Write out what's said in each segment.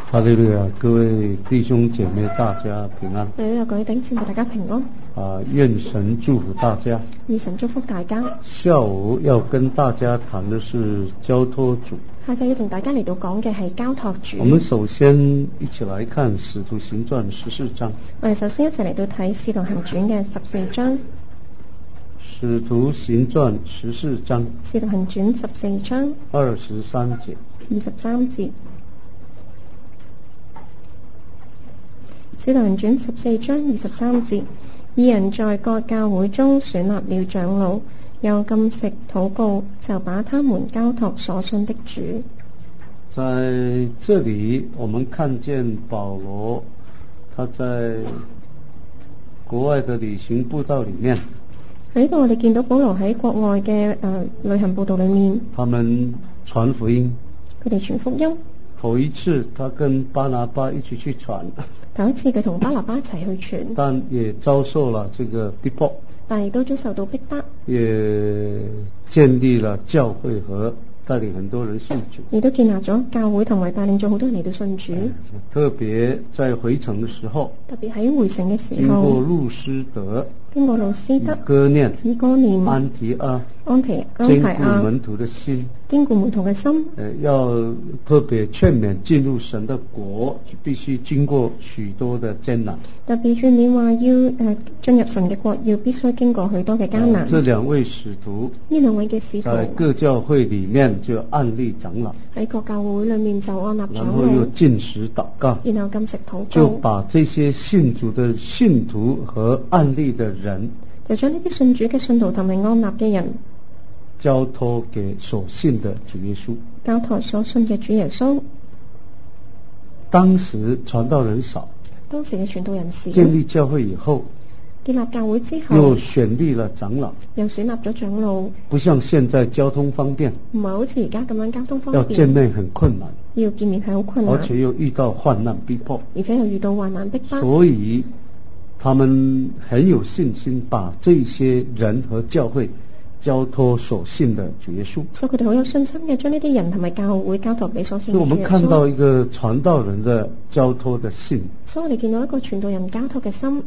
哈利路亞，各位弟兄姐妹，大家平安。 哈利路亞，各位弟兄姊妹，大家平安。 願神祝福大家。 願神祝福大家。 下午要跟大家談的是交託主。 下晝要同大家嚟到講嘅係交託主。 我們首先一起來看《使徒行傳》14章。 我哋首先一齊嚟到睇《使徒行傳》嘅14章。《 使徒行傳》14章。 《使徒行傳》14章 23節。 23節。《使徒行傳》14章23節，二人在各教會中選立了長老，又禁食禱告，就把他們交託所信的主。 在這裡我們看見保羅他在國外的旅行佈道裡面， 喺度我哋見到保羅喺國外嘅旅行佈道裡面， 他們傳福音， 佢哋傳福音。 頭一次他跟巴拿巴一起去傳， 頭一次佢同巴拿巴一齊去傳， 但也遭受了這個逼迫， 但亦都遭受到逼迫， 也建立了教會和帶領很多人信主， 亦都建立咗教會同埋帶領咗好多人嚟到信主。 特別在回程的時候， 特別喺回程嘅時候， 經過路斯德、以哥念、安提阿、堅固門徒的心， 堅固門徒嘅心， 要特別勸勉進入神的國，必須經過許多的艱難。 特別勸勉話要進入神嘅國，要必須經過許多嘅艱難。 這兩位使徒， 呢兩位嘅使徒在各教會裡面就按立長老， 喺各教會裡面就按立長老， 然後又禁食禱告， 然後禁食禱告， 就把這些信主的信徒和按立的人， 就將呢啲信主嘅信徒同埋按立嘅人交託給所信的主耶穌。 交託所信嘅主耶穌。 當時傳道人少， 當時嘅傳道人士建立教會以後， 建立教會之後， 又選立了長老， 又選立咗長老。 不像現在交通方便， 唔係好似而家咁樣交通方便， 要見面很困難， 要見面係好困難， 而且又遇到患難逼迫， 而且又遇到患難逼迫， 所以他們很有信心把這些人和教會交託所信的主耶穌。 所以佢哋好有信心嘅，將呢啲人同埋教會交託俾所信嘅主耶穌。 所以我們看到一個傳道人的交託的信， 所以我哋見到一個傳道人交託嘅心。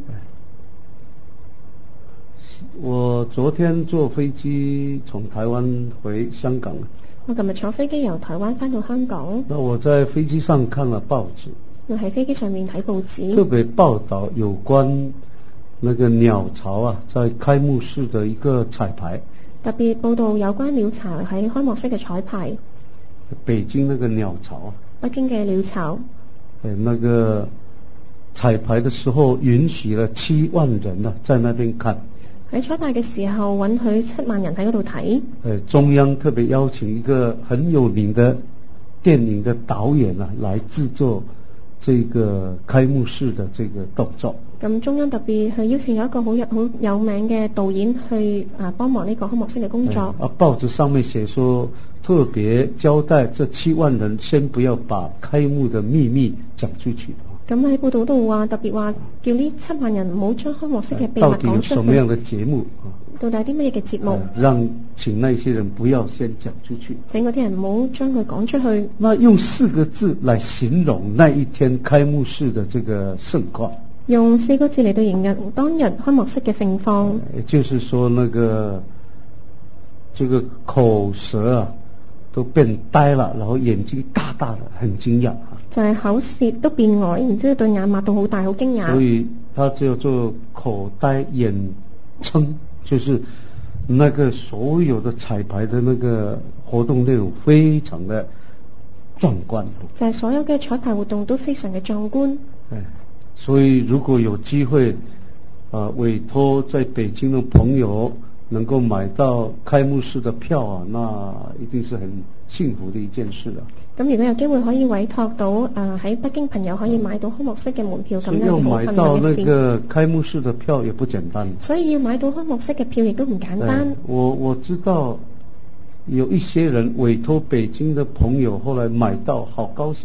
我昨天坐飛機從台灣回香港， 我琴日坐飛機由台灣返到香港。 那我在飛機上看了報紙， 我喺飛機上面睇報紙， 特別報道有關那個鳥巢啊，在開幕式的一個彩排， 特別報道有關鳥巢喺開幕式嘅彩排。 北京那個鳥巢啊， 北京嘅鳥巢， 那個彩排的時候允許了7萬人啊在那邊看。 喺彩排嘅時候允許7萬人喺嗰度睇。 中央特別邀請一個很有名的電影的導演啊，來製作這個開幕式的這個動作。 咁中央特別去邀請有一個好有名嘅導演去幫忙呢個開幕式嘅工作。 報紙上面寫說，特別交代這7萬人先不要把開幕的秘密講出去。 咁喺報道度話，特別話叫呢7萬人唔好將開幕式嘅秘密到底有講出去。 什麼樣的節目？ 到底有啲乜嘢嘅節目？ 讓請那些人不要先講出去。 請嗰啲人唔好將佢講出去。 那用4個字來形容那一天開幕式的這個盛況。 用4個字嚟到形容當日開幕式嘅盛況。 就是說那個這個口舌啊都變呆了，然後眼睛大大的，很驚訝。 就係口舌都變呆，然之後對眼擘到好大，好驚訝。 所以他叫做口呆眼撐，就是那個所有的彩排的那個活動內容非常的壯觀。 就係所有嘅彩排活動都非常嘅壯觀。 所以如果有機會委託在北京的朋友能夠買到開幕式的票啊，那一定是很幸福的一件事啊。 咁如果有機會可以委託到喺北京朋友可以買到開幕式嘅門票，咁樣要買到那個開幕式的票也不簡單。 所以要買到開幕式嘅票亦都唔簡單。 我知道有一些人委託北京的朋友後來買到，好高興啊。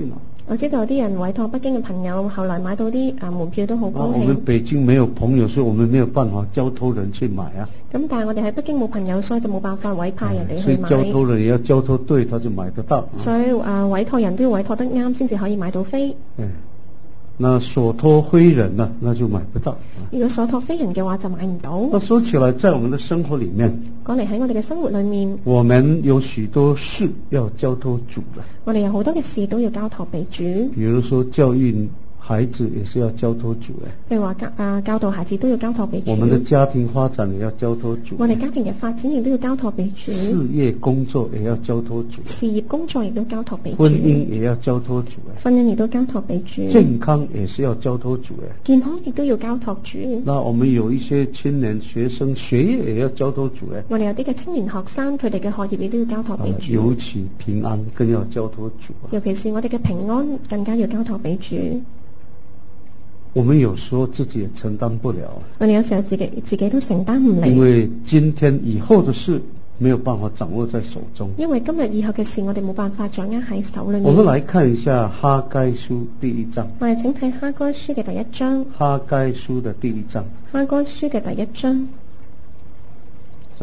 我知道有啲人委託北京嘅朋友，後來買到啲門票都好高興。 我們北京沒有朋友，所以我們沒有辦法交託人去買啊。 咁但係我哋喺北京冇朋友，所以就冇辦法委派人哋所以去買。 交託人也要交託對，他就買得到。 所以委託人都要委託得啱，先至可以買到飛。 那所託非人呢，那就買不到。 如果所託非人嘅話，就買唔到。 那說起來，在我們的生活裏面， 講嚟喺我哋嘅生活裏面， 我們有許多事要交託主的。 我哋有好多嘅事都要交託俾主。 比如說教育孩子也是要交託主的。 譬如話教導孩子都要交託俾主。 我們的家庭發展也要交託主。 我哋家庭嘅發展亦都要交託俾主。 事業工作也要交託主。 事業工作亦都交託俾主。 婚姻也要交託主。 婚姻亦都交託俾主。 健康也是要交託主。 健康亦都要交託主。 那我們有一些青年學生學業也要交託主。 我哋有啲嘅青年學生，佢哋嘅學業亦都要交託俾主。 尤其平安更要交託主。 尤其是我哋嘅平安更加要交託俾主。 我們有時候自己也承擔不了。 我哋有時候自己都承擔唔嚟。 因為今天以後的事沒有辦法掌握在手中。 因為今日以後嘅事，我哋冇辦法掌握喺手裏面。 我們來看一下哈該書第1章。 我哋請睇哈該書嘅第1章。 哈該書的第1章。 哈該書嘅第1章。 在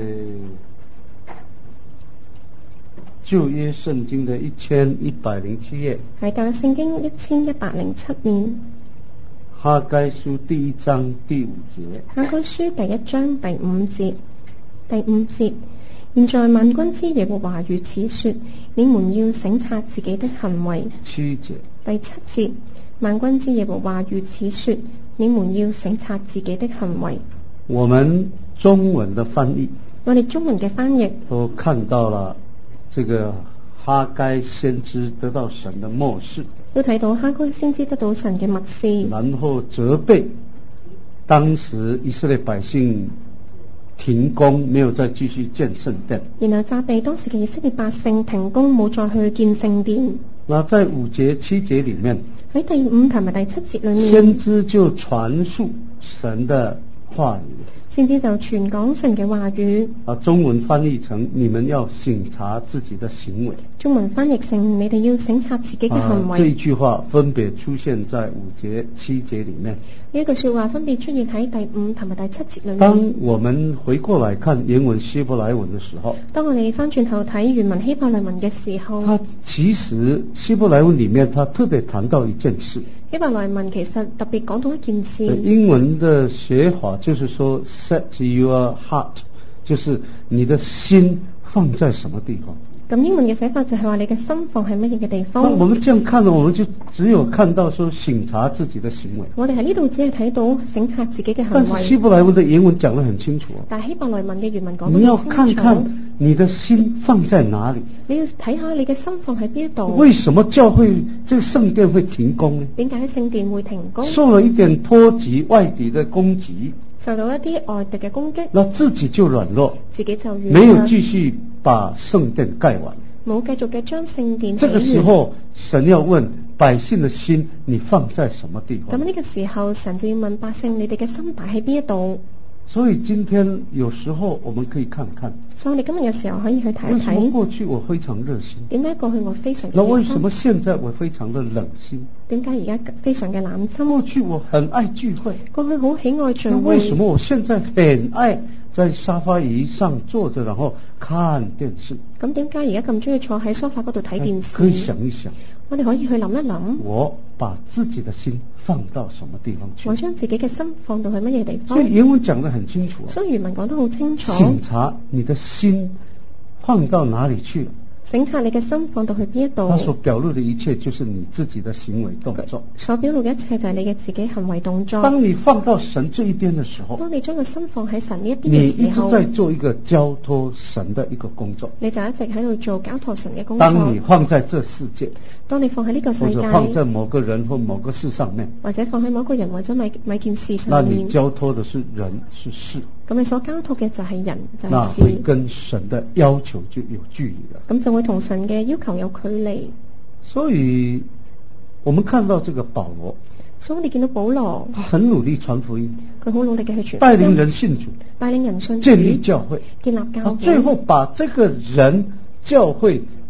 舊約聖經的1107頁。 喺舊約聖經1107面。 哈該書第1章第5節。 哈該書第1章第5節。第5節，現在萬軍之耶和華如此說：你們要省察自己的行為。 7節。 第7節，萬軍之耶和華如此說：你們要省察自己的行為。 我們中文的翻譯， 我哋中文嘅翻譯都看到了這個哈該先知得到神的默示， 都睇到哈該先知得到神嘅默示， 然後責備當時以色列百姓停工，沒有再繼續建聖殿， 然後責備當時嘅以色列百姓停工，冇再去建聖殿。 那在5節7節裏面， 喺第5同埋第7節裏面， 先知就傳述神的話語， 先知就傳講神嘅話語。 中文翻譯成你們要省察自己的行為。 中文翻譯成你哋要省察自己嘅行為。 這一句話分別出現在5節7節裏面。 呢一句說話分別出現喺第5同埋第7節裏面。 當我們回過來看原文希伯來文的時候， 當我哋翻轉頭睇原文希伯來文嘅時候， 它其實希伯來文裏面，它特別談到一件事。 希伯來文其實特別講到一件事。 英文的寫法就是說 set your heart， 就是你的心放在什麼地方。 咁英文嘅寫法就係話你嘅心放喺乜嘢嘅地方。 我們這樣看呢，我們就只有看到說省察自己的行為。 我哋喺呢度只係睇到省察自己嘅行為。 但是希伯來文的原文講得很清楚。 但係希伯來文嘅原文講得好清楚。 你要看看你的心放在哪裡。你要睇下你嘅心放喺邊一度。 為什麼教會這個聖殿會停工呢？ 點解聖殿會停工？ 受了一點波及外敵的攻擊， 受到一啲外敵嘅攻擊， 那自己就軟弱， 自己就軟弱， 沒有繼續把聖殿蓋完， 冇繼續嘅將聖殿。 這個時候神要問百姓的心，你放在什麼地方？ 咁呢個時候神就要問百姓，你哋嘅心擺喺邊一度？ 所以今天有時候我們可以看看， 所以我哋今日有時候可以去睇一睇。 為什麼過去我非常熱心？ 點解過去我非常熱心？ 那為什麼現在我非常的冷心？ 點解而家非常嘅冷心？ 過去我很愛聚會， 過去好喜愛聚會。 那為什麼我現在很愛在沙發椅上坐着，然後看電視？ 咁點解而家咁中意坐喺梳化嗰度睇電視？ 可以想一想， 我哋可以去諗一諗， 我把自己的心放到什麼地方去？ 我將自己嘅心放到去乜嘢地方？ 所以原文講得很清楚， 所以原文講得好清楚。 省察你的心放到哪裡去了？ 省察你嘅心放到去邊一度？ 它所表露的一切就是你自己的行為動作。 所表露嘅一切就係你嘅自己行為動作。 當你放到神這一邊的時候， 當你將個心放喺神呢一邊你嘅時候， 一直在做一個交託神的一個工作。 你就一直喺度做交託神嘅工作。 當你放在這世界， 當你放喺呢個世界， 或者放在某個人或某個事上面， 或者放喺某個人或者某件事上面， 那你交託的是人是事。 咁你所交託嘅就係人，就係事。 那會跟神的要求就有距離了。 咁就會同神嘅要求有距離。 所以我們看到這個保羅， 所以我哋見到保羅， 他很努力傳福音， 佢好努力嘅去傳福音， 帶領人信主， 帶領人信主， 建立教會， 建立教會， 最後把這個人教會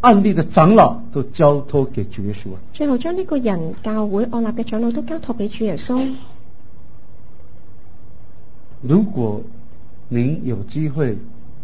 案例的長老都交託給主耶穌啊。 最後將呢個人教會按立嘅長老都交託俾主耶穌。 如果您有機會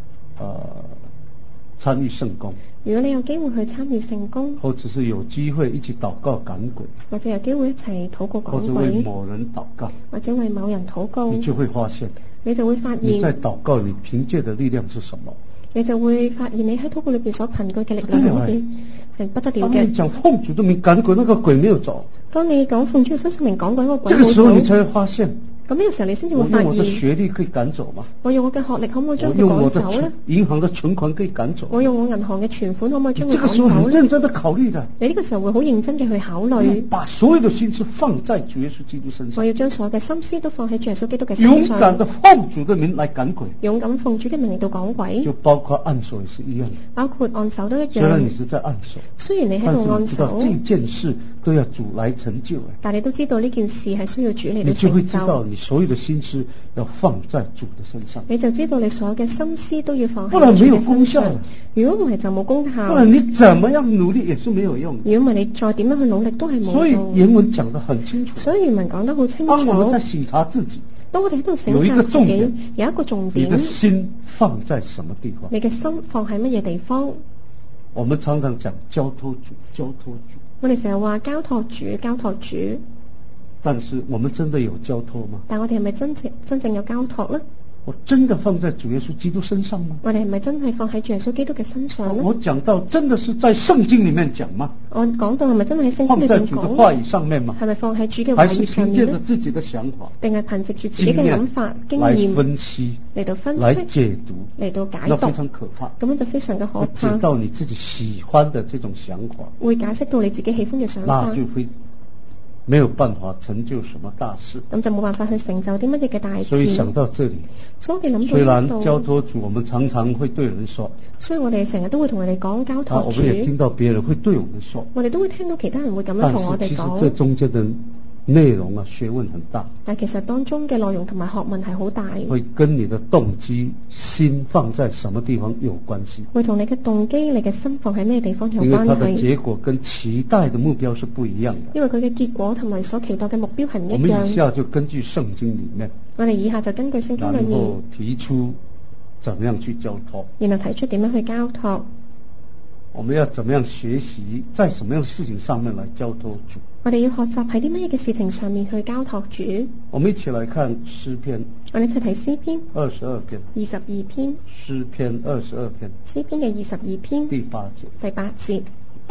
參與聖工， 如果你有機會去參與聖工， 或者是有機會一起禱告趕鬼， 或者有機會一齊禱告趕或者為鬼， 某人禱告， 或者為某人禱告， 你就會發現， 你就會發你在現， 禱告你憑借的力量是什麼？ 你就會發現你喺禱告裏邊所憑據嘅力量係不得了嘅。 當你講奉主的名趕鬼，那個鬼沒有走。 當你講奉主耶穌聖名趕鬼，嗰個鬼這個時候你冇走， 才會發現， 咁呢個時候你先至會我發用我的現， 學歷可以趕走嗎？ 我用我嘅學歷可唔可以將佢我用我的趕走呢？ 銀行的存款可以趕走？ 我用我銀行嘅存款可唔可以將佢這個時候趕走呢？ 很認真的考慮的， 你呢個時候會好認真嘅去考慮， 把所有的心思放在主耶穌基督身上， 我要將所有嘅心思都放喺主耶穌基督嘅勇身上， 敢的奉主的名來趕鬼， 勇敢奉主嘅名嚟到趕鬼， 就包括按手也是一樣的。 包括按手都一雖然樣。 你是在按手， 雖然你喺但是度按你知道手， 這件事都要主來成就， 但你都知道呢件事係需要主嚟到你就會成知道就， 你所有的心思要放在主的身上， 你就知道你所有嘅心思都要放不然沒有喺主嘅身上功效的。 如果唔係就冇功效， 不然你怎麼樣努力也是沒有用的。 如果唔係你再點樣去努力都係冇所以用。 原文講得很清楚， 所以原文講得好清當我們在楚。 省察自己， 當我哋喺度省有一察自己個重點， 有一個重你的點， 心放在什麼地方？ 你嘅心放喺乜嘢地方？ 我們常常講交託主，交託主， 我哋成日話交託主，交託主， 但是我們真的有交託嗎？ 但我哋係咪真正有交託呢？ 我真的放在主耶穌基督身上嗎？ 我哋係咪真係放喺主耶穌基督嘅身上呢？ 我講到真的是在聖經裡面講嗎？ 我講到係咪真係喺聖經放在裏邊講？ 主的話語上面嗎？ 係咪放喺主嘅話還是語上憑借着面呢？ 自己的想法、 定係憑藉住自己嘅諗法、經來驗分析、 嚟到分來析、 解讀， 嚟到解那非讀？ 常可怕。 咁樣就非常嘅可會怕解，到你自己喜歡的這種想法， 會解釋到你自己喜歡嘅想法那，就會沒有辦法成就什麼大事。 咁就冇辦法去成就啲乜嘢嘅大所以想事。 到這裡， 所以我哋諗雖然到呢度， 交託主，我們常常會對人說， 所以我哋成日都會同人哋講交我託們也聽主， 到別人會對我們說， 我哋都會聽到其他人會咁樣但同我哋是其實這講， 中間的內容啊，學問很大， 但其實當中嘅內容同埋學問係好大， 會跟你的動機、心放在什麼地方有關係。 會同你嘅動機、你嘅心放喺咩地方有關因為它的係， 結果跟期待的目標是不一樣的。 因為佢嘅結果同埋所期待嘅目標係唔一我們以樣。 下就根據聖經裡面， 我哋以下就根據聖經裏面， 然後提出怎麼樣去交託。 然後提出點樣去交託， 我們要怎麼樣學習，在什麼樣的事情上面來交託主？ 我哋要學習喺啲乜嘢嘅事情上面去交託主。 我們一起來看詩篇我哋一齊睇詩篇 22篇， 22篇， 詩篇22篇詩篇嘅22篇第8節。 第8節，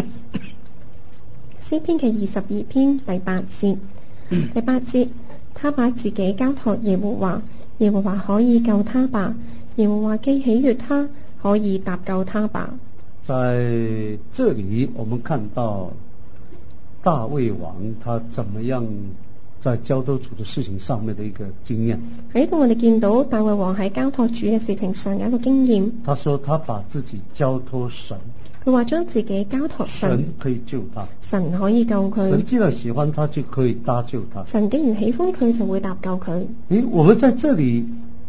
詩篇嘅22篇第8節，第8節，他把自己交託耶和華，耶和華可以救他吧？耶和華既喜悅他，可以搭救他吧？ 在這裡，我們看到大衛王他怎麼樣在交託主的事情上面的一個經驗。 喺度我哋見到大衛王喺交託主嘅事情上有一個經驗。 他說他把自己交託神， 佢話將自己交託神， 神可以救他， 神可以救佢神，既然喜歡他，就可以搭救他。 神既然喜歡佢，就會搭救佢。 我們在這裡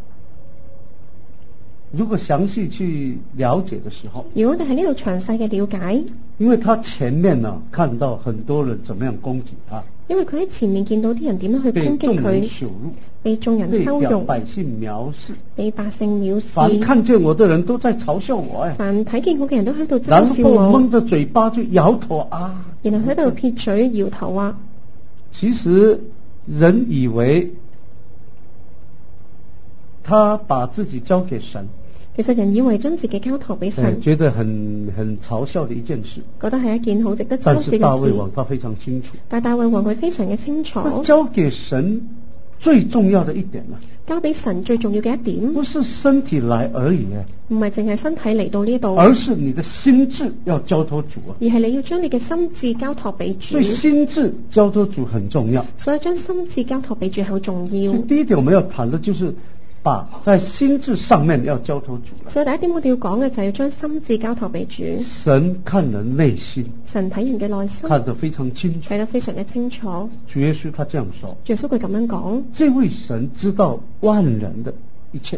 如果詳細去了解的時候， 如果我哋喺呢度詳細嘅了解， 因為他前面呢看到很多人怎麼樣攻擊他， 因為佢喺前面見到啲人點樣去被攻擊眾人佢， 羞辱， 被眾人被羞辱， 百姓藐視， 被百姓藐凡視， 看見我的人都在嘲笑我， 凡睇見我嘅人都喺度然嘲笑後我， 蒙着嘴巴就搖頭啊， 然後喺度撇嘴搖頭啊。 其實人以為他把自己交給神， 其實人以為將自己交託俾神， 覺得很嘲笑的一件事， 覺得係一件好值得嘲但笑是大衛王嘅事。 他非常清楚， 但大衛王佢非常嘅清楚， 那交給神最重要的一點呢， 交俾神最重要嘅一點， 不是身體來而已， 唔係淨係身體嚟到呢度， 而是你的心智要交託主啊。 而係你要將你嘅心智交託俾主所以。心智交託主很重要。 所以將心智交託俾主好重要。 第一點我們要談的就是把在心智上面要交託主了。 所以第一點我哋要講嘅就係要將心智交託俾主。 神看人內心， 神睇人嘅內心， 看得非常清楚。 睇得非常嘅清楚。 主耶穌他這樣說， 耶穌佢咁樣講， 這位神知道萬人的一切，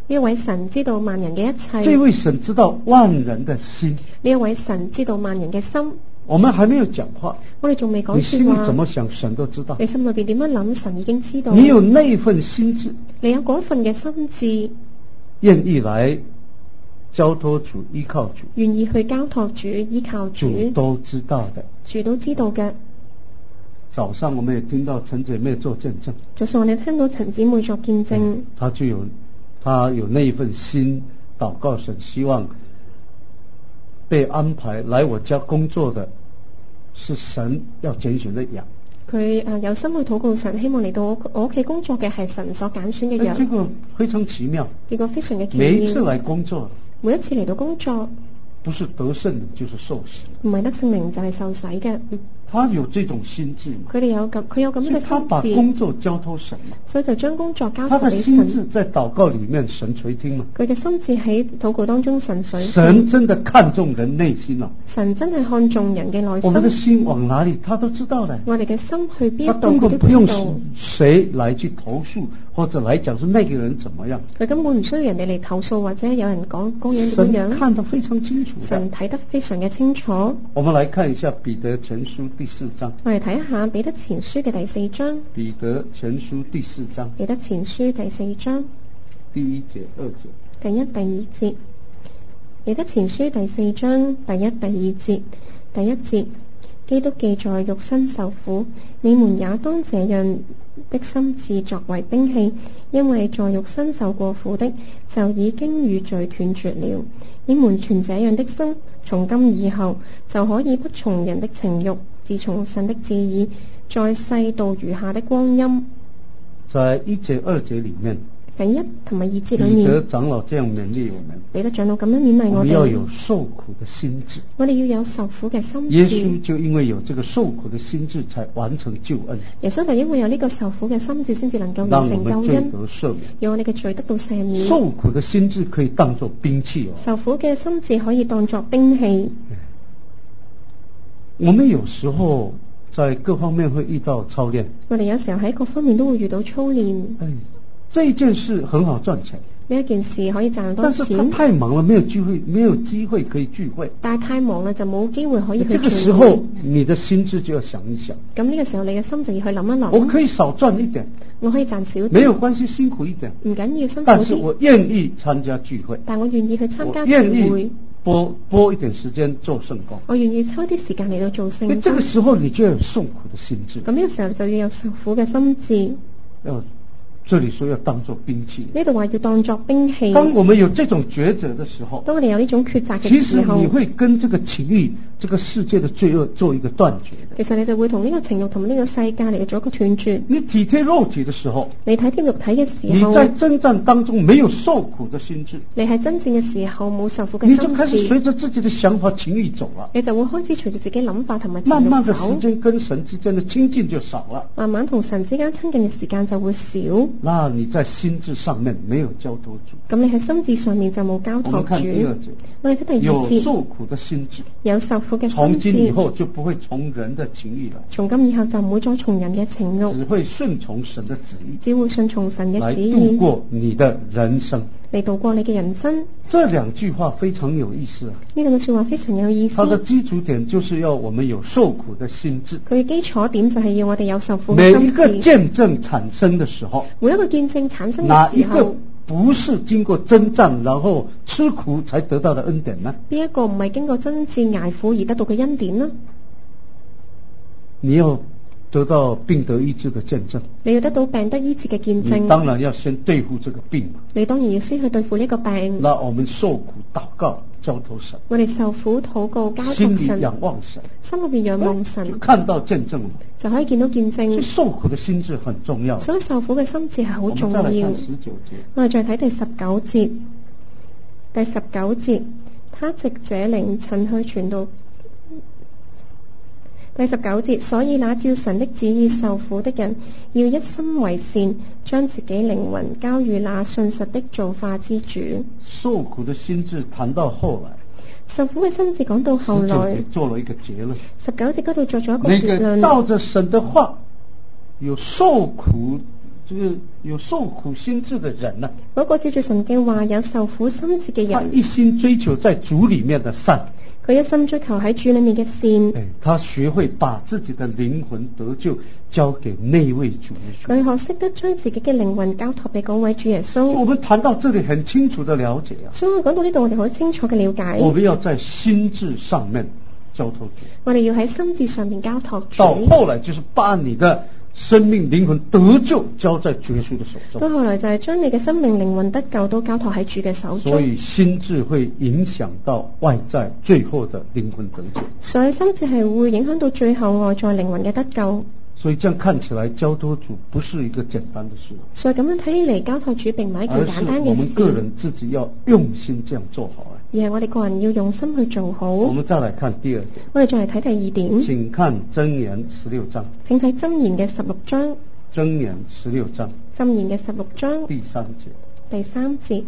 呢位神知道萬人嘅一切， 這位神知道萬人的心。 呢位神知道萬人嘅心。 我們還沒有講話， 我哋仲未講你心裏說話， 怎麼想，神都知道。 你心裏邊點樣諗，神已經知道。 你有那份心志， 你有嗰份嘅心志， 願意來交託主，依靠主， 願意去交託主，依靠主， 主都知道的。 主都知道嘅。 早上我們也聽到陳姐妹做見證， 早上我哋聽到陳姊妹作見證， 他有那一份心禱告神，希望被安排來我家工作的是神要揀選的羊。 佢有心去禱告神，希望嚟到我屋企工作嘅係神所揀選嘅羊。 這個非常奇妙， 結果非常嘅奇妙。 每一次來工作， 每一次嚟到工作， 不是得聖靈就是受洗， 唔係得聖靈就係受洗嘅。 他有這種心志， 佢有咁樣嘅他把心志， 工作交託神嘛， 所以就將工作交他的託俾心志神。 在禱告裏面神垂聽嘛， 佢嘅心志喺禱告當中神垂聽。 神真的看重人內心啊， 神真係看重人嘅內我們的心。 心往哪裏他都知道的， 我哋嘅心去邊他一度佢都根本不用知道。 誰來去投訴或者來講說那個人怎麼樣， 佢根本唔需要人哋嚟投訴，或者有人講嗰樣點神樣。 看得非常清楚的。 神睇得非常嘅清楚。 我們來看一下彼得前書第4章， 我哋睇一下彼得前書嘅第4章。 彼得前書第4章彼得前書第4章第1節2節， 第1、第2節。彼得前書第4章第1、第2節。第1節，基督既在肉身受苦，你們也當這樣的心志作為兵器，因為在肉身受過苦的，就已經與罪斷絕了。你們存這樣的心，從今以後就可以不從人的情慾，自從神的旨意，在世度餘下的光陰。 在1節2節裏面， 第1同埋2節裏彼得面， 長老這樣勉勵我們， 彼得長老咁樣勉勵我我們要哋， 有受苦的心志。 我哋要有受苦嘅心耶志。 穌就因為有這個受苦的心志，才完成救恩， 耶穌就因為有呢個受苦嘅心志，先至能夠讓完成我們罪救恩， 得赦免。 讓我哋嘅罪得到赦免。 受苦的心志可以當作兵器哦。 受苦嘅心志可以當作兵器。 我們有時候在各方面會遇到操練， 我哋有時候喺各方面都會遇到操練。 這一件事很好賺錢， 呢一件事可以賺多但是他錢， 太忙了，沒有機會可以聚會。 但係太忙啦，就冇機會可以去這個時聚會。 候，你的心智就要想一想， 咁呢個時候，你嘅心就要去諗一諗。 我可以少賺一點， 我可以賺少啲， 沒有關係，辛苦一點， 唔緊要辛苦但是啲， 我願意參加聚會， 但我願意去參加我聚會願意。撥一點時間做聖工。 我願意抽啲時間嚟到做聖工。 這個時候你就要有受苦的心志。 咁呢個時候就要有受苦嘅心志。 這裏說要當作兵器。 呢度話要當作兵器。 當我們有這種抉擇的時候， 當我哋有呢種抉擇嘅其時候， 實你會跟這個情欲、這個世界的罪惡做一個斷絕的。 其實你就會同呢個情慾同呢個世界嚟做一個斷絕。 你體貼肉體的時候， 你睇啲肉體嘅時候， 你在征戰當中沒有受苦的心志， 你喺真正嘅時候冇受苦嘅心志， 你就開始隨着自己的想法、情欲走了。 你就會開始隨住自己諗法同埋情慾走。 慢慢的時間跟神之間的親近就少了。 慢慢同神之間親近嘅時間就會少。 那你在心智上面沒有交託主。 咁你喺心智上面就冇交託我們看第二主。 節， 我哋睇第二有節， 受苦的心志， 有受苦嘅從心志， 今以後就不會從人的情欲了， 從今以後就唔會再從人嘅情慾， 只會順從神的旨意， 只會順從神嘅來度旨意過你的人生。 嚟度過你嘅人生。 這兩句話非常有意思啊！ 呢兩句說話非常有意思。 它的基礎點就是要我們有受苦的心志。 佢嘅基礎點就係要我哋有受苦嘅每一心志。 個見證產生的時候， 每一個見證產生哪一個嘅時候， 不是經過征戰然後吃苦才得到的恩典呢？ 邊一個唔係經過真摯捱苦而得到嘅恩典呢？ 你要得到病得醫治的見證， 你要得到病得醫治嘅見你證， 當然要先對付這個病。 你當然要先去對付呢個病。 那我們受苦禱告交託神， 我哋受苦禱告交心裏託神， 仰望神， 心裏邊仰望就神， 看到見證了。 就可以見到見所以證。 受苦的心志很重要。 所以受苦嘅心志係好重要。 我們再來看19節。 我哋再睇第19節。第19節，他藉這靈曾去傳道。第19節，所以那照神的旨意受苦的人，要一心為善，將自己靈魂交予那信實的造化之主。 受苦的心志談到後來， 受苦嘅心志講到後 19 來節，做了一個結論。 19節嗰度作咗一個那個結論。 照着神的話，有受苦就是有受苦心志的人呢、 嗰個照住神嘅話有受苦心志嘅他人， 一心追求在主裡面的善， 佢一心追求喺主裏面嘅善， 他學會把自己的靈魂得救交給那位主耶穌。 佢學識得將自己嘅靈魂交託俾嗰位主耶穌。 我們談到這裡很清楚的了解啊， 所以講到呢度，我哋好清楚嘅了解。 我們要在心智上面交託主， 我哋要喺心智上面交託主。 到後來就是把你的生命靈魂得救交在主耶穌的手中。 到後來就係將你嘅生命靈魂得救都交託喺主嘅手中。 所以心智會影響到外在最後的靈魂得救。 所以心智係會影響到最後外在靈魂嘅得救。 所以這樣看起來交託主不是一個簡單的事， 所以咁樣睇起嚟，交託主並唔係一件簡單嘅事。 而是我們個人自己要用心這樣做好。 而係我哋個人要用心去做好。 我們再來看第二點。 我哋再嚟睇第二點。 請看箴言16章。 請睇箴言嘅16章。 箴言16章。 箴言嘅16章。 第3節。 第3節。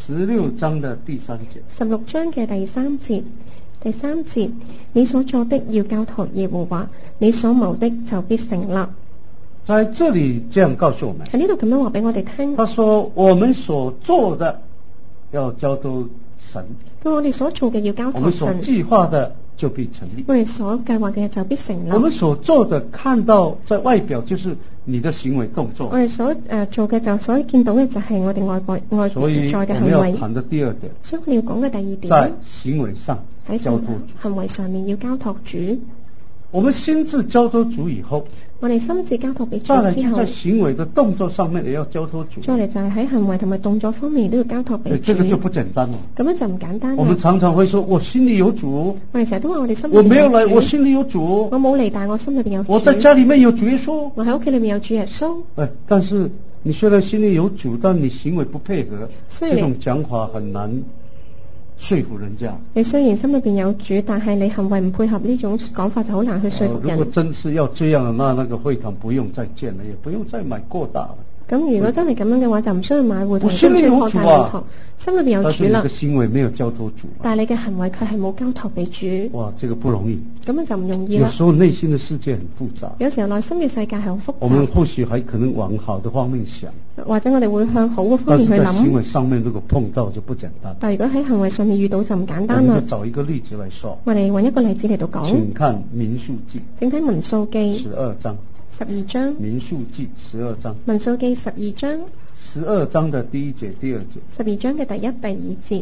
16章的第3節。 16章嘅第3節。第3節，你所做的要交託耶和華，你所謀的就必成立。 在這裡這樣告訴我們。 喺呢度咁樣話俾我哋聽。 他說我們所做的要交託神。 我哋所做嘅要交託神。 我們所計劃的就必成立。 我哋所計劃嘅就必成立。 我們所做的看到在外表就是你的行為動作。 我哋所做嘅就所見到嘅就係我哋外在嘅行為。 所以我們要談的第二點。 所以我哋要講嘅第二點。 在行為上交託主。 行為上面要交託主。 我們心智交託主以後。 我哋心智交託俾主之後， 再來就在行為的動作上面也要交託主。 再嚟就係喺行為同埋動作方面都要交託俾主。 這個就不簡單了。 咁樣就唔簡單。 我們常常會說我心裏有主。 我哋成日都話我哋心裏我沒有來，我心裏有主。 我冇嚟，但我心裏邊有主。 我在家裏面有主耶穌。 我喺屋企裏面有主耶穌。 但是你雖然心裏有主，但你行為不配合，這種講法很難說服人家。 你雖然心裏邊有主，但係你行為唔配合，呢種講法就好難去說服人。 如果真是要這樣，那個會堂不用再建了，也不用再買過大了。 咁如果真係咁樣嘅話，就唔需要買會堂， 我心裏有主啊， 心裏邊有主啦。 但是你嘅行為沒有交託主。 但係你嘅行為卻係冇交託俾主。 哇，這個不容易。 咁樣就唔容易啦。 有時候內心的世界很複雜。 有時候內心嘅世界係好複雜。 我們或許還可能往好的方面想。 或者我哋會向好嘅方面去諗。 但是在行為上面如果碰到就不簡單。 但係如果喺行為上面遇到就唔簡單啦。 我們就找一個例子來說。 我哋揾一個例子嚟到講。 請看民數記。 請睇民數記 12章。 12章。 民數記12章。 民數記12章。 12章的第1節、第2節。 12章嘅第1、第2節。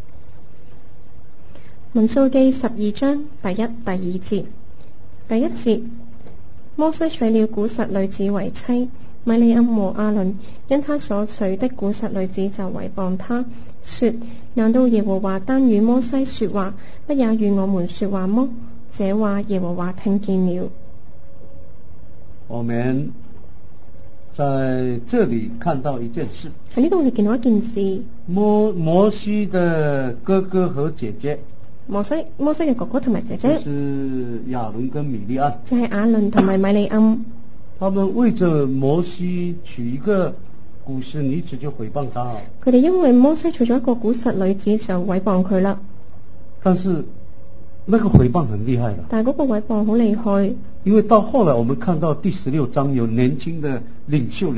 民數記12章第1、第2節。第1節，摩西娶了古實女子為妻，米利暗和亞倫因他所娶的古實女子就毀謗他，說：難道耶和華單與摩西說話，不也與我們說話麼？這話耶和華聽見了。 我們在這裡看到一件事。 喺呢度我哋見到一件事。 摩西的哥哥和姐姐。 摩西嘅哥哥同埋姐姐。 就是亞倫跟米利暗。 就係亞倫同埋米利暗。 他們為着摩西娶一個古實女子就毀謗他。 佢哋因為摩西娶咗一個古實女子就毀謗佢啦。 但是那個毀謗很厲害啦。 但係嗰個毀謗好厲害。 因為到後來我們看到第16章有年輕的領袖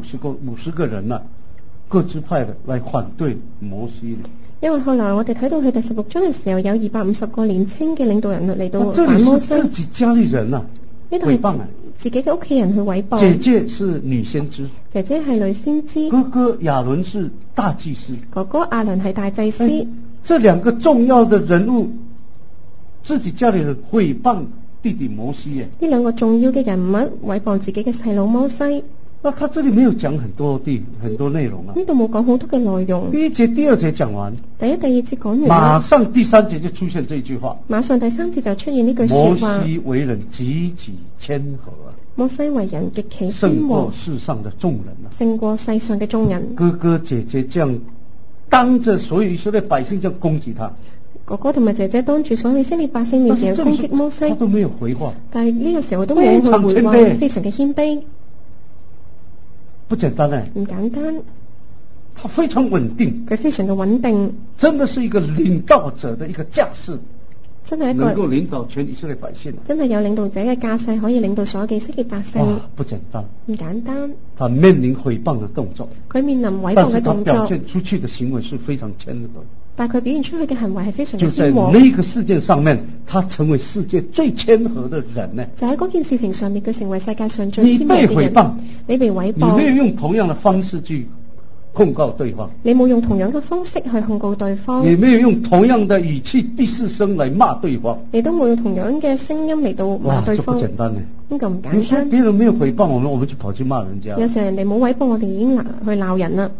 250個人啦，各支派的來反對摩西。 因為後來我哋睇到佢第16章嘅時候，有250個年輕嘅領導人嚟到反摩西。 這裡是自己家裏人啊，毀謗啊， 自己嘅屋企人去毀謗。 姐姐是女先知。 姐姐係女先知。 哥哥亞倫是大祭司。 哥哥亞倫係大祭司。 這兩個重要的人物，自己家裏人毀謗弟弟摩西耶。 呢兩個重要嘅人物毀謗自己嘅細佬摩西。 那他這裡沒有講很多內容啊。 呢度冇講好多嘅內容。 第1節、第2節講完。 第1、第2節講完。 馬上第3節就出現這句話。 馬上第3節就出現呢句說話。 摩西為人極其謙和。 摩西為人極其謙和。 勝過世上的眾人啊。 勝過世上嘅眾人。 哥哥姐姐這樣當着所有以色列百姓這樣攻擊他。 哥哥同埋姐姐當住所有以色列百姓面前攻擊摩西。 他都沒有回話。 但係呢個時候都冇去回話，非常嘅謙卑。 不簡單咧。 唔簡單。 他非常穩定。 佢非常嘅穩定。 真的是一個領導者的一個架勢。 真係一個能夠領導全以色列百姓， 真係有領導者嘅架勢，可以領導所有嘅以色列百姓。 哇，不簡單， 唔簡單。 他面臨誹謗嘅動作， 佢面臨毀謗嘅但是他動作， 表現出去的行為是非常謙和。 但係佢表現出去嘅行為係非常之就在謙和。 那個事件上面，他成為世界最謙和的人呢。 就喺嗰件事情上面，佢成為世界上最你謙和嘅人。 被誹謗， 你被毀你沒有謗， 用同樣的方式去控告對方， 你冇用同樣嘅方式去控告對方， 你沒有用同樣的語氣第四聲來罵對方， 你都冇用同樣嘅聲音嚟到罵哇，這不對方。 簡單呢。 呢個唔有時候簡單。 別人沒有誹謗我們就跑去罵人家。 有時候人哋冇毀謗我哋，已經去鬧人啦。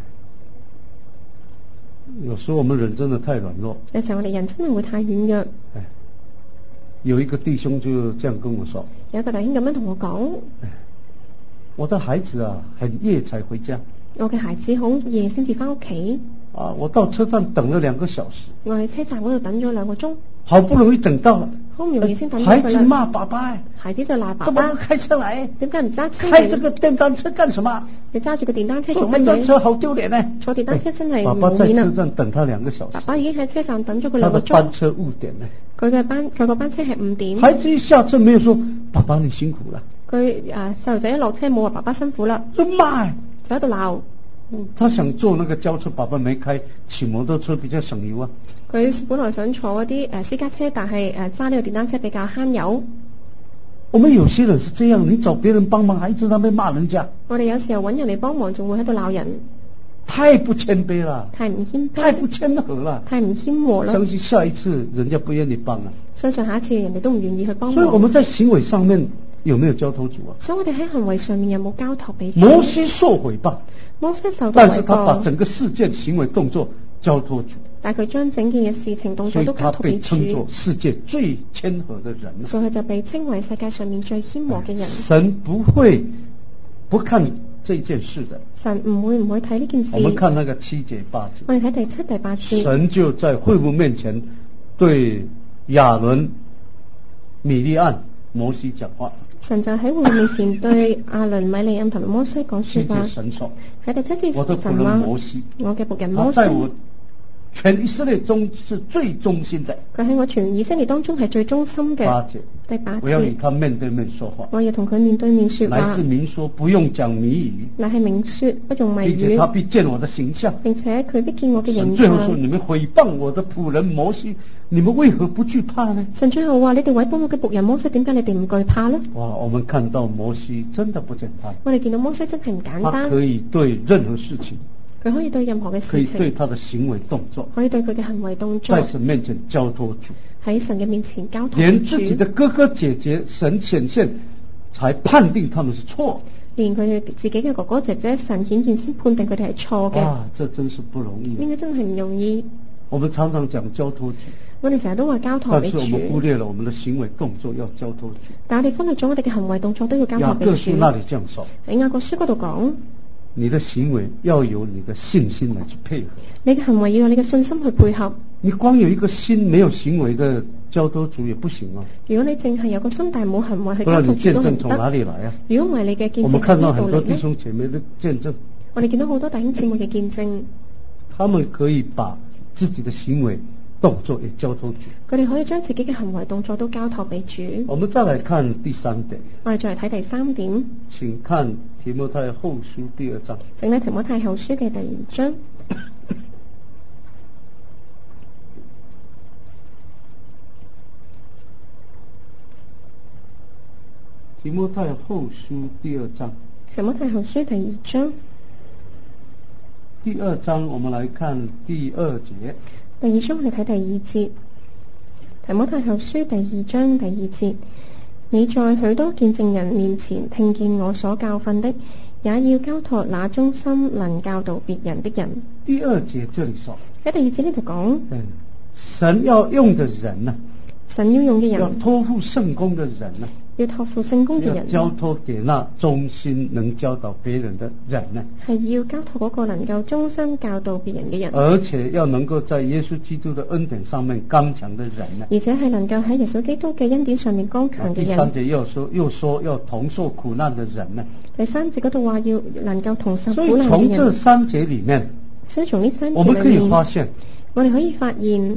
有時候我們人真的太軟弱。 有時候我哋人真係會太軟弱。 有一個弟兄就這樣跟我說， 有一個弟兄咁樣同我講， 我的孩子啊，很夜才回家。 我嘅孩子好夜先至翻屋企。 啊，我到車站等了2個小時。 我喺車站嗰度等咗2個鐘， 好不容易等到了， 好唔容易先等到孩子佢啦。 罵爸爸， 孩子就鬧爸怎麼爸， 不開車來？ 點解唔揸車開這嚟？ 個電單車幹什麼？ 你揸住個電單車坐做乜嘢？ 電單車好丟臉呢！ 坐電單車真係爸爸在車唔面啊！ 站等他2個小時， 爸爸已經喺車站等咗佢2 他個鐘的班，車誤點呢。 佢個班車係5點。 孩子一下車沒有說爸爸你辛苦了， 佢細路仔一落車冇話爸爸辛苦啦， 就罵。 就喺度鬧。 他想坐那個轎車，爸爸沒開，騎摩托車比較省油啊。 佢本來想坐嗰啲私家車，但係揸呢個電單車比較慳油。 我們有些人是這樣，你找別人幫忙，還一直在那邊罵人家， 我哋有時候揾人嚟幫忙，仲會喺度鬧人， 太不謙卑了， 太唔謙卑， 太不謙和了。 太唔謙和啦。 相信下一次人家不願意幫啊。 相信下一次人哋都唔願意去幫忙。 所以我們在行為上面有沒有交託主啊？ 所以我哋喺行為上面有冇交託俾主？ 摩西受誹謗， 摩西受到但是毀謗， 他把整個事件行為動作交託主， 但係佢將整件嘅事情動作都所以他交託俾被稱作主， 世界最謙和的人。 所以佢就被稱為世界上面最謙和嘅人。 神不會不看這件事的。 神唔會睇呢件事。 我們看那個7節8節， 我哋睇第7、第8節。 神就在會幕面前對亞倫、米利暗、摩西講話。 神就喺會幕面前對亞倫、米利暗同摩西講說話。 神說： 喺第7節， 我的僕人摩西， 我嘅僕人摩西， 他在我全以色列中是最忠心的。 佢喺我全以色列當中係最忠心嘅。 8節， 第8 我要與節， 他面對面說話。 我要同佢面對面說話乃是。明說，不用講謎語， 乃係明說，不用謎並且他語， 必見我的形象。 並且佢必見我嘅形神最後說： 象。 你們誹謗我的僕人摩西，你們為何不懼怕呢？ 神最後話：你哋毀謗我嘅僕人摩西，點解你哋唔懼怕呢？ 哇！我們看到摩西真的不簡單， 我哋見到摩西真係唔簡他單， 可以對任何事情， 佢可以對任何嘅可以對事情， 他的行為動作， 可以對佢嘅行為動作在神面前交託主， 喺神嘅面前交託連自己主的哥哥姐姐，神顯現才判定他們是錯。 連佢自己嘅哥哥姐姐，神顯現先判定佢哋係錯嘅。 哇！這真是不容易。 應該真係唔容易。 我們常常講交託主， 我哋成日都話交託俾主， 但是我們忽略了我們的行為動作要交託主。 但係我哋忽略咗我哋嘅行為動作都要交託雅俾主。 各書那裡這樣說， 喺雅各書嗰度講， 你的行為要有你的信心來去配合。 你嘅行為要有你嘅信心去配合。 你光有一個心沒有行為的交託主也不行啊。 如果你淨係有個心但係冇行為去不然你交託主見證從都唔得。 哪裡來啊？ 如果唔係你嘅見證我們看到很多喺邊度嚟呢？ 弟兄姐妹的見證， 我哋見到好多弟兄姊妹嘅見證， 他們可以把自己的行為動作也交託主。 佢哋可以將自己嘅行為動作都交託俾主。 我們再來看第3點， 我哋再嚟睇第3點， 請看提摩太後書第2章。 請睇提摩太後書嘅第2章。 提摩太後書第2章。 提摩太後書第2章。 第2章我們來看第2節。 第2章我哋睇第2節。提摩太後書第2章第2節，你在許多見證人面前聽見我所教訓的，也要交託那忠心能教導別人的人。 第2節這裡說， 喺第2節呢度講， 神要用的人呢， 神要用嘅要人， 託付聖工的人呢， 要託付聖工嘅要人， 交託給那忠心能教導別人的人呢， 係要交託嗰個能夠終身教導別人嘅人， 而且要能夠在耶穌基督的恩典上面剛強的人呢。 而且係能夠喺耶穌基督嘅恩典上面剛強嘅第3 人。 節又說要同受苦難的人呢。 第3節嗰度話要能夠同受所以苦難嘅從這人。 3節裡面， 所以從呢3節我們可以裏面， 發現， 我哋可以發現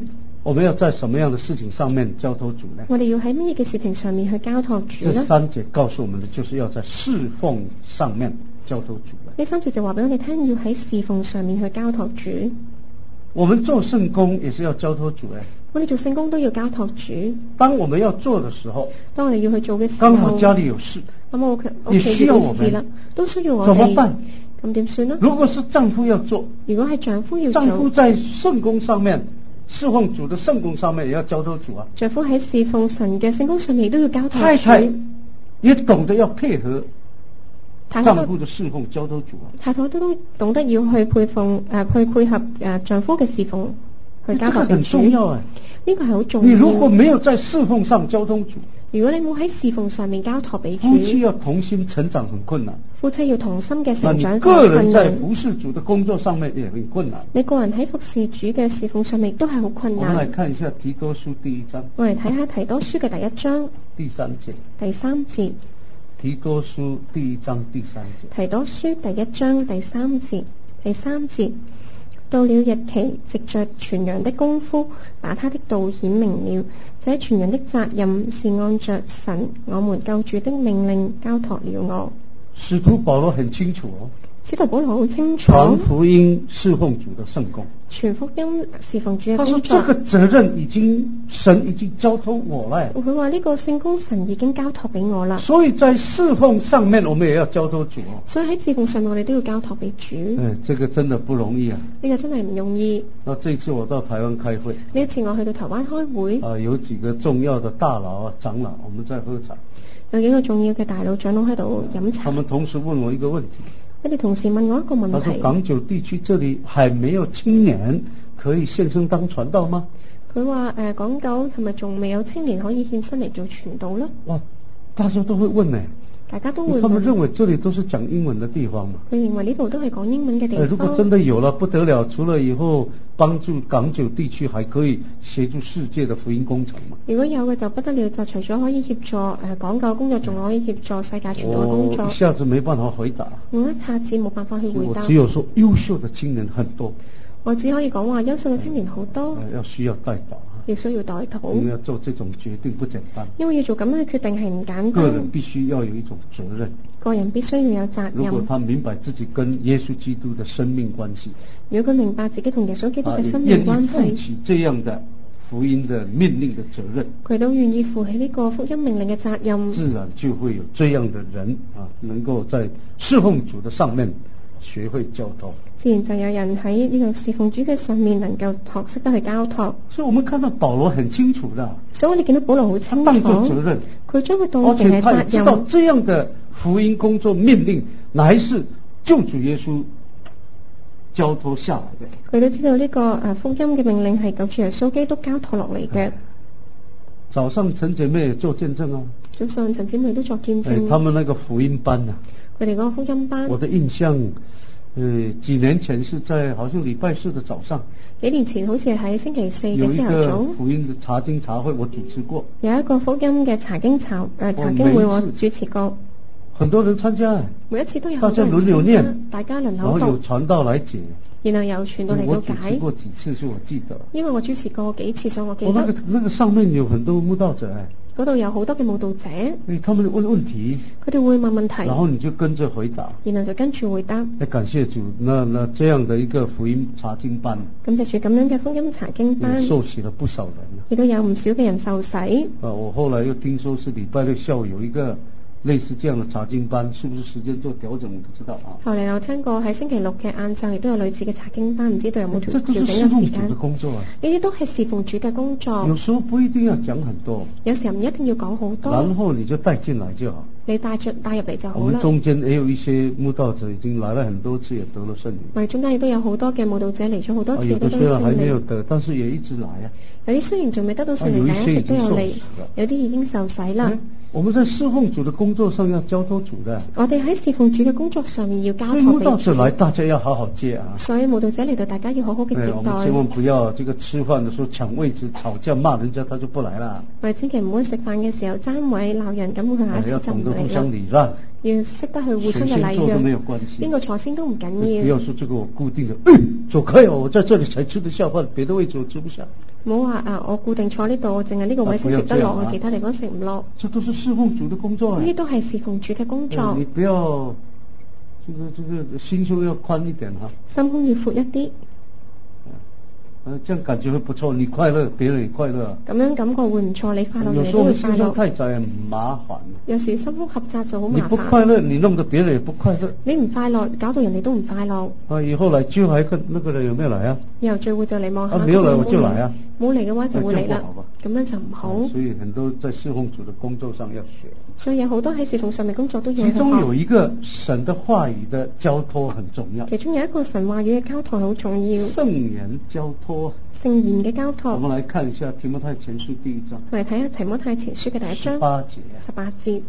我們要在什麼樣的事情上面交託主呢？ 我哋要喺乜嘢嘅事情上面去交託主呢？ 這三節告訴我們的，就是要在侍奉上面交託主。 呢三節就話俾我哋聽，要喺侍奉上面去交託主。 我們做聖工也是要交託主。 我哋做聖工都要交託主。 當我們要做的時候， 當我哋要去做嘅時候， 剛好家裏有事， 也需要我們，都需要我哋。 怎麼辦？ 咁點算呢？ 如果是丈夫要做， 如果係丈夫要做， 丈夫在聖工上面，侍奉主的聖工上面也要交託主啊。 丈夫喺侍奉神嘅聖工上面都要交託主。 太太也懂得要配合丈夫的侍奉交託主啊。 太太都懂得要去配合丈夫嘅侍奉去交託主。 很重要啊。 呢個係好重要。 你如果沒有在侍奉上交託主， 如果你冇喺侍奉上面交託俾主， 夫妻要同心成長很困難。 夫妻要同心嘅成長， 那你個人在服侍主的工作上面也很困難。 你個人喺服侍主嘅侍奉上面都係好困難。 我們來看一下提多書第一章。 我嚟睇下提多書嘅第一章第三節。 第三節。 提多書第一章第三節。 提多書第一章第三節。第三節。到了日期，藉着傳揚的功夫，把他的道顯明了。這傳揚的責任是按着神我們救主的命令交託了我。 使徒保羅很清楚哦。 使徒保羅好清楚。 傳福音侍奉主的聖工。 傳福音侍奉主嘅工作。他說這個責任神已經交託我了。 佢話呢個聖工神已經交託俾我啦。 所以在侍奉上面我們也要交託主哦。 所以喺侍奉上面我哋都要交託俾主。 這個真的不容易啊。 呢個真係唔容易。 那這一次我到台灣開會。 呢一次我去到台灣開會。 有幾個重要的大佬啊、長老，我們在喝茶。 有幾個重要嘅大佬長老喺度飲茶。 他們同時問我一個問題。 佢哋同時問我一個問題。 他說港九地區這裡還沒有青年可以獻身當傳道嗎？ 佢話港九係咪仲未有青年可以獻身嚟做傳道呢？ 哇，大家都會問呢。 大家都會問。 他們認為這裡都是講英文的地方嘛？ 佢認為呢度都係講英文嘅地方。 如果真的有了不得了，除了以後幫助港九地區，還可以協助世界的福音工程嘛？ 如果有嘅就不得了，就除咗可以協助港九工作，仲可以協助世界傳道嘅工作。 我一下子沒辦法回答。 我一下子冇辦法去回答。 我只有說優秀的青年很多。 我只可以講話優秀嘅青年好多。 要需要帶導。 要需要代禱。 因為要做這種決定不簡單。 因為要做咁樣嘅決定係唔簡單。 個人必須要有一種責任。 個人必須要有責任。 如果他明白自己跟耶穌基督的生命關係， 如果佢明白自己同耶穌基督嘅生命關係， 願意負起這樣的福音的命令的責任， 佢都願意負起呢個福音命令嘅責任， 自然就會有這樣的人能夠在侍奉主的上面學會交託。 自然就有人喺呢個侍奉主嘅上面能夠學識得去交託。 所以我們看到保羅很清楚的， 所以我哋見到保羅好清楚， 當作責任， 佢將佢當成係責任。 而且他也知道這樣的福音工作命令乃是救主耶穌交託下來的。 佢都知道呢個福音嘅命令係救主耶穌基督交託落嚟嘅。 早上陳姐妹也做見證啊。 早上陳姐妹都作見證。 他們那個福音班啊， 佢哋嗰個福音班。 我的印象，幾年前是在好像禮拜四的早上。 幾年前好似喺星期四嘅朝頭早。 有一個福音的查經茶會，我主持過。有一個福音嘅查經會，我主持過。 很多人參加， 每一次都有大家輪流念， 大家輪流讀， 然後有傳道來解， 然後有傳道嚟到解。 我主持過幾次，所以我記得。 因為我主持過幾次，所以我記得。 那個上面有很多慕道者， 嗰度有好多嘅慕道者， 他們問問題， 佢哋會問問題， 然後你就跟着回答， 然後就跟住回答。 感謝主，那這樣的一個福音查經班， 感謝主咁樣嘅福音查經班， 受洗了不少人， 亦都有唔少嘅人受洗。 我後來又聽說是禮拜六下午有一個類似這樣的查經班，是不是時間做調整？我不知道啊。後來有聽過喺星期六嘅晏晝亦都有類似嘅查經班，唔知道有冇調整嘅時間？ 這都是侍奉主的工作啊！ 呢啲都係侍奉主嘅工作。 有時候不一定要講很多， 有時候唔一定要講好多。 然後你就帶進來就好。 你帶入嚟就好啦。 我們中間也有一些慕道者已經來了很多次，也得了聖靈。 我哋中間亦都有好多嘅慕道者嚟咗好多次， 有的雖然還沒有得，但是也一直來啊。 有啲雖然仲未得到聖靈，但係一直都有嚟。有啲已經受洗啦。 我們在侍奉主的工作上要交託主的。 我哋喺侍奉主嘅工作上面要交託俾主。 慕道者來，大家要好好接啊。 所以慕道者嚟到，大家要好好嘅接待。 我們千萬不要這個吃飯的時候搶位置、吵架、罵人家，他就不來了。 我哋千祈唔好食飯嘅時候爭位鬧人，咁佢下一次就唔嚟啦。要識得去互相嘅禮讓，邊個坐先都唔緊要。 不要說這個我固定的，走開哦！我在這裡才吃得下飯，別的位置我吃不下。 唔好話我固定坐呢度，我淨係呢個位先食得落，其他地方食唔落。 這都是侍奉主的工作。 呢啲都係侍奉主嘅工作。 你不要，這個心胸要寬一點哈。 心胸要闊一啲。 這樣感覺會不錯，你快樂，別人也快樂。 咁樣感覺會唔錯，你快樂，人哋都會快樂。有時候心胸太窄很麻煩。有時心胸狹窄就好麻煩。你不快樂，你弄得別人也不快樂。你唔快樂，搞到人哋都唔快樂。以後來聚會，那個人有沒有來啊？以後聚會就嚟望下。沒有來我就來啊。冇嚟嘅話就會嚟啦。咁樣就唔好。所以很多在侍奉主的工作上要學。所以有好多喺侍奉上面工作都要學。其中有一個神的話語的交託很重要。其中有一個神話語嘅交託好重要。聖言交託。聖言嘅交託。我們來看一下提摩太前書第一章。我哋睇下提摩太前書嘅第一章。18節。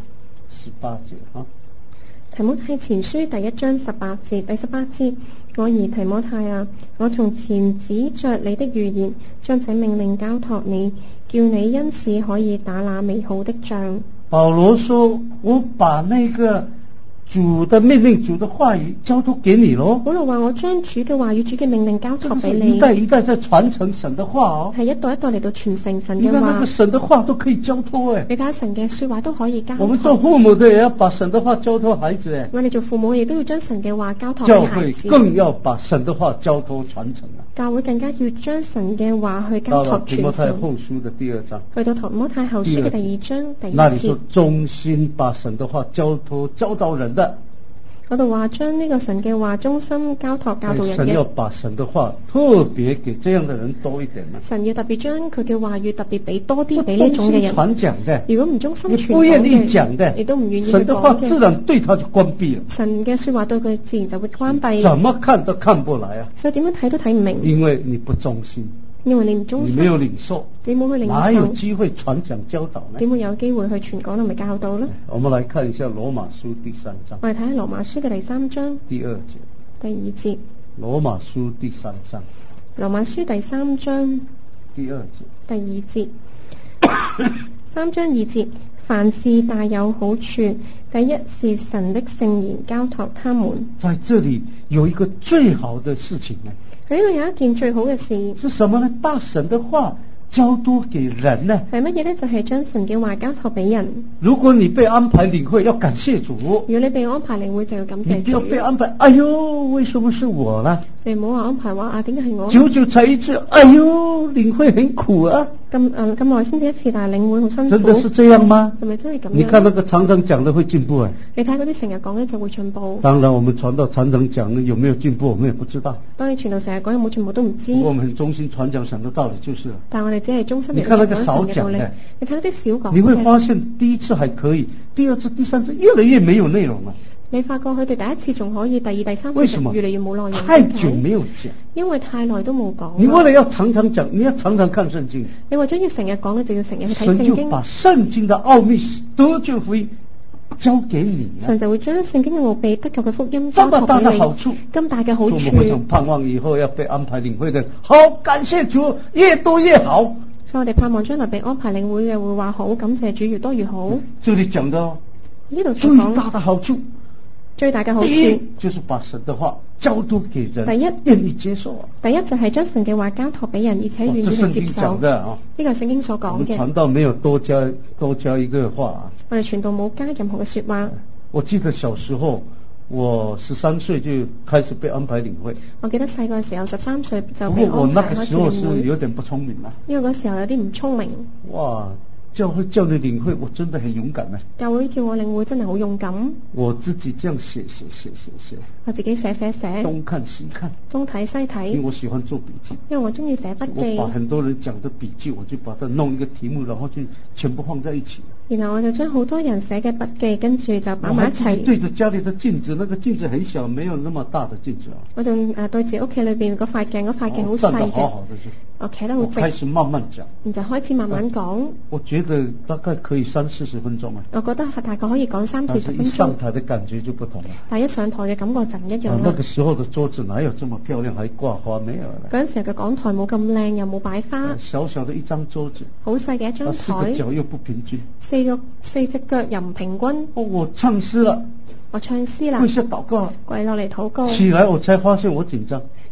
提摩太前書第一章18節，第18節，我兒提摩太啊，我從前指着你的預言，將這命令交託你，叫你因此可以打那美好的仗。保羅說：我把那個主的命令、主的話語交託給你咯。保羅話：我將主嘅話語、主嘅命令交託俾你。一代一代在傳承神的話哦。係一代一代嚟到傳承神嘅話。你看那個神的話都可以交託誒。你睇下神嘅說話都可以交託。我們做父母的也要把神的話交託孩子誒。我哋做父母亦都要將神嘅話交託俾孩子。教會更要把神的話交託傳承啊。教會更加要將神嘅話去交託傳承。到提摩太後書的第2章。去到提摩太後書嘅第2章第2節。那你說忠心把神的話交託教導人的。嗰度話將呢個神嘅話忠心交託教導人嘅。神要把神的話特別給這樣的人多一點嘛。神要特別將佢嘅話語特別俾多啲俾呢種嘅人。傳講嘅，如果唔忠心傳講嘅，你不願意講嘅，亦都唔願意講嘅，神的話自然對他就關閉了。神嘅說話對佢自然就會關閉。怎麼看都看不來啊！所以點樣睇都睇唔明。因為你不忠心。因為你唔忠心，你沒有領受，你冇去領受，哪有機會傳講教導呢？點會有機會去傳講同埋教導呢？我們來看一下羅馬書第3章。我哋睇下羅馬書嘅第3章第2節。第2節。羅馬書第3章。羅馬書第3章第2節。第2節。3章2節，凡事大有好處。第一是神的聖言交託他們。在這裡有一個最好的事情呢。喺呢度有一件最好嘅事，是什麼呢？把神的話交託給人呢？係乜嘢呢？就係將神嘅話交託俾人。如果你被安排領會，要感謝主。如果你被安排領會，就要感謝主。你不要被安排，哎呦，為什麼是我呢？你唔好話安排話點解係我？久久才一次，哎呦，領會很苦啊。咁耐先至一次，但係領會好辛苦。真的是這樣嗎？係咪真係咁樣？你看那個常常講的會進步啊。你睇嗰啲成日講嘅就會進步。當然，我們傳道常常講有沒有進步，我們也不知道。當然傳道成日講有冇進步都唔知。我們很忠心傳講神的道理就是。但係我哋只係忠心。你看那個少講嘅，你睇嗰啲少講。你會發現第一次還可以，第二次、第三次越來越沒有內容啊。你發覺佢哋第一次仲可以，第二、第三次就越嚟越冇內容。太久沒有講，因為太耐都冇講。你為了要常常講，你要常常看聖經。你為咗要成日講咧，就要成日去睇聖經。神就把聖經的奧秘、得救福音交給你。神就會將聖經嘅奧秘、得救嘅福音交託俾你。這麼大的好處，咁大嘅好處。我們非常盼望以後要被安排領會的，好感謝主，越多越好。所以我哋盼望將來被安排領會嘅會話好，感謝主，越多越好。這裡講到呢度最大的好處。最大嘅好處就是把神的話交託給人，第一願意接受啊。第一就係將神嘅話交託俾人，而且願意去接受。呢個係聖經所講嘅。傳道沒有多加一個話啊。我哋傳道冇加任何嘅說話。我記得小時候，我13歲就開始被安排領會。我記得細個嘅時候13歲就被安排開始領會。不過我那個時候是有點不聰明啊。因為嗰時候有啲唔聰明。哇！教會叫你領會，我真的很勇敢啊！教會叫我領會，真係好勇敢。我自己這樣寫。我自己寫。東看西看，東睇西睇。因為我喜歡做筆記。因為我中意寫筆記。我把很多人講的筆記，我就把它弄一個題目，然後就全部放在一起。然後我就將好多人寫嘅筆記，跟住就擺埋一齊。對着家裏的鏡子，那個鏡子很小，沒有那麼大的鏡子啊。我仲對住屋企裏邊嗰塊鏡，好細嘅。好好的就。我企得好直。開始慢慢講。然就開始慢慢講。我覺得大概可以30-40分鐘啊。我覺得大概可以講30-40分鐘。但係一上台的感覺就不同了。但係一上台嘅感覺就唔一樣啦。那個時候的桌子哪有這麼漂亮，還掛花沒有啦？嗰陣時嘅講台冇咁靚，又冇擺花。小小的一張桌子。好細嘅一張台。4個腳又不平均。四隻腳又唔平均。我唱詩啦。跪下禱告。跪落嚟禱告。起來我才發現我緊張。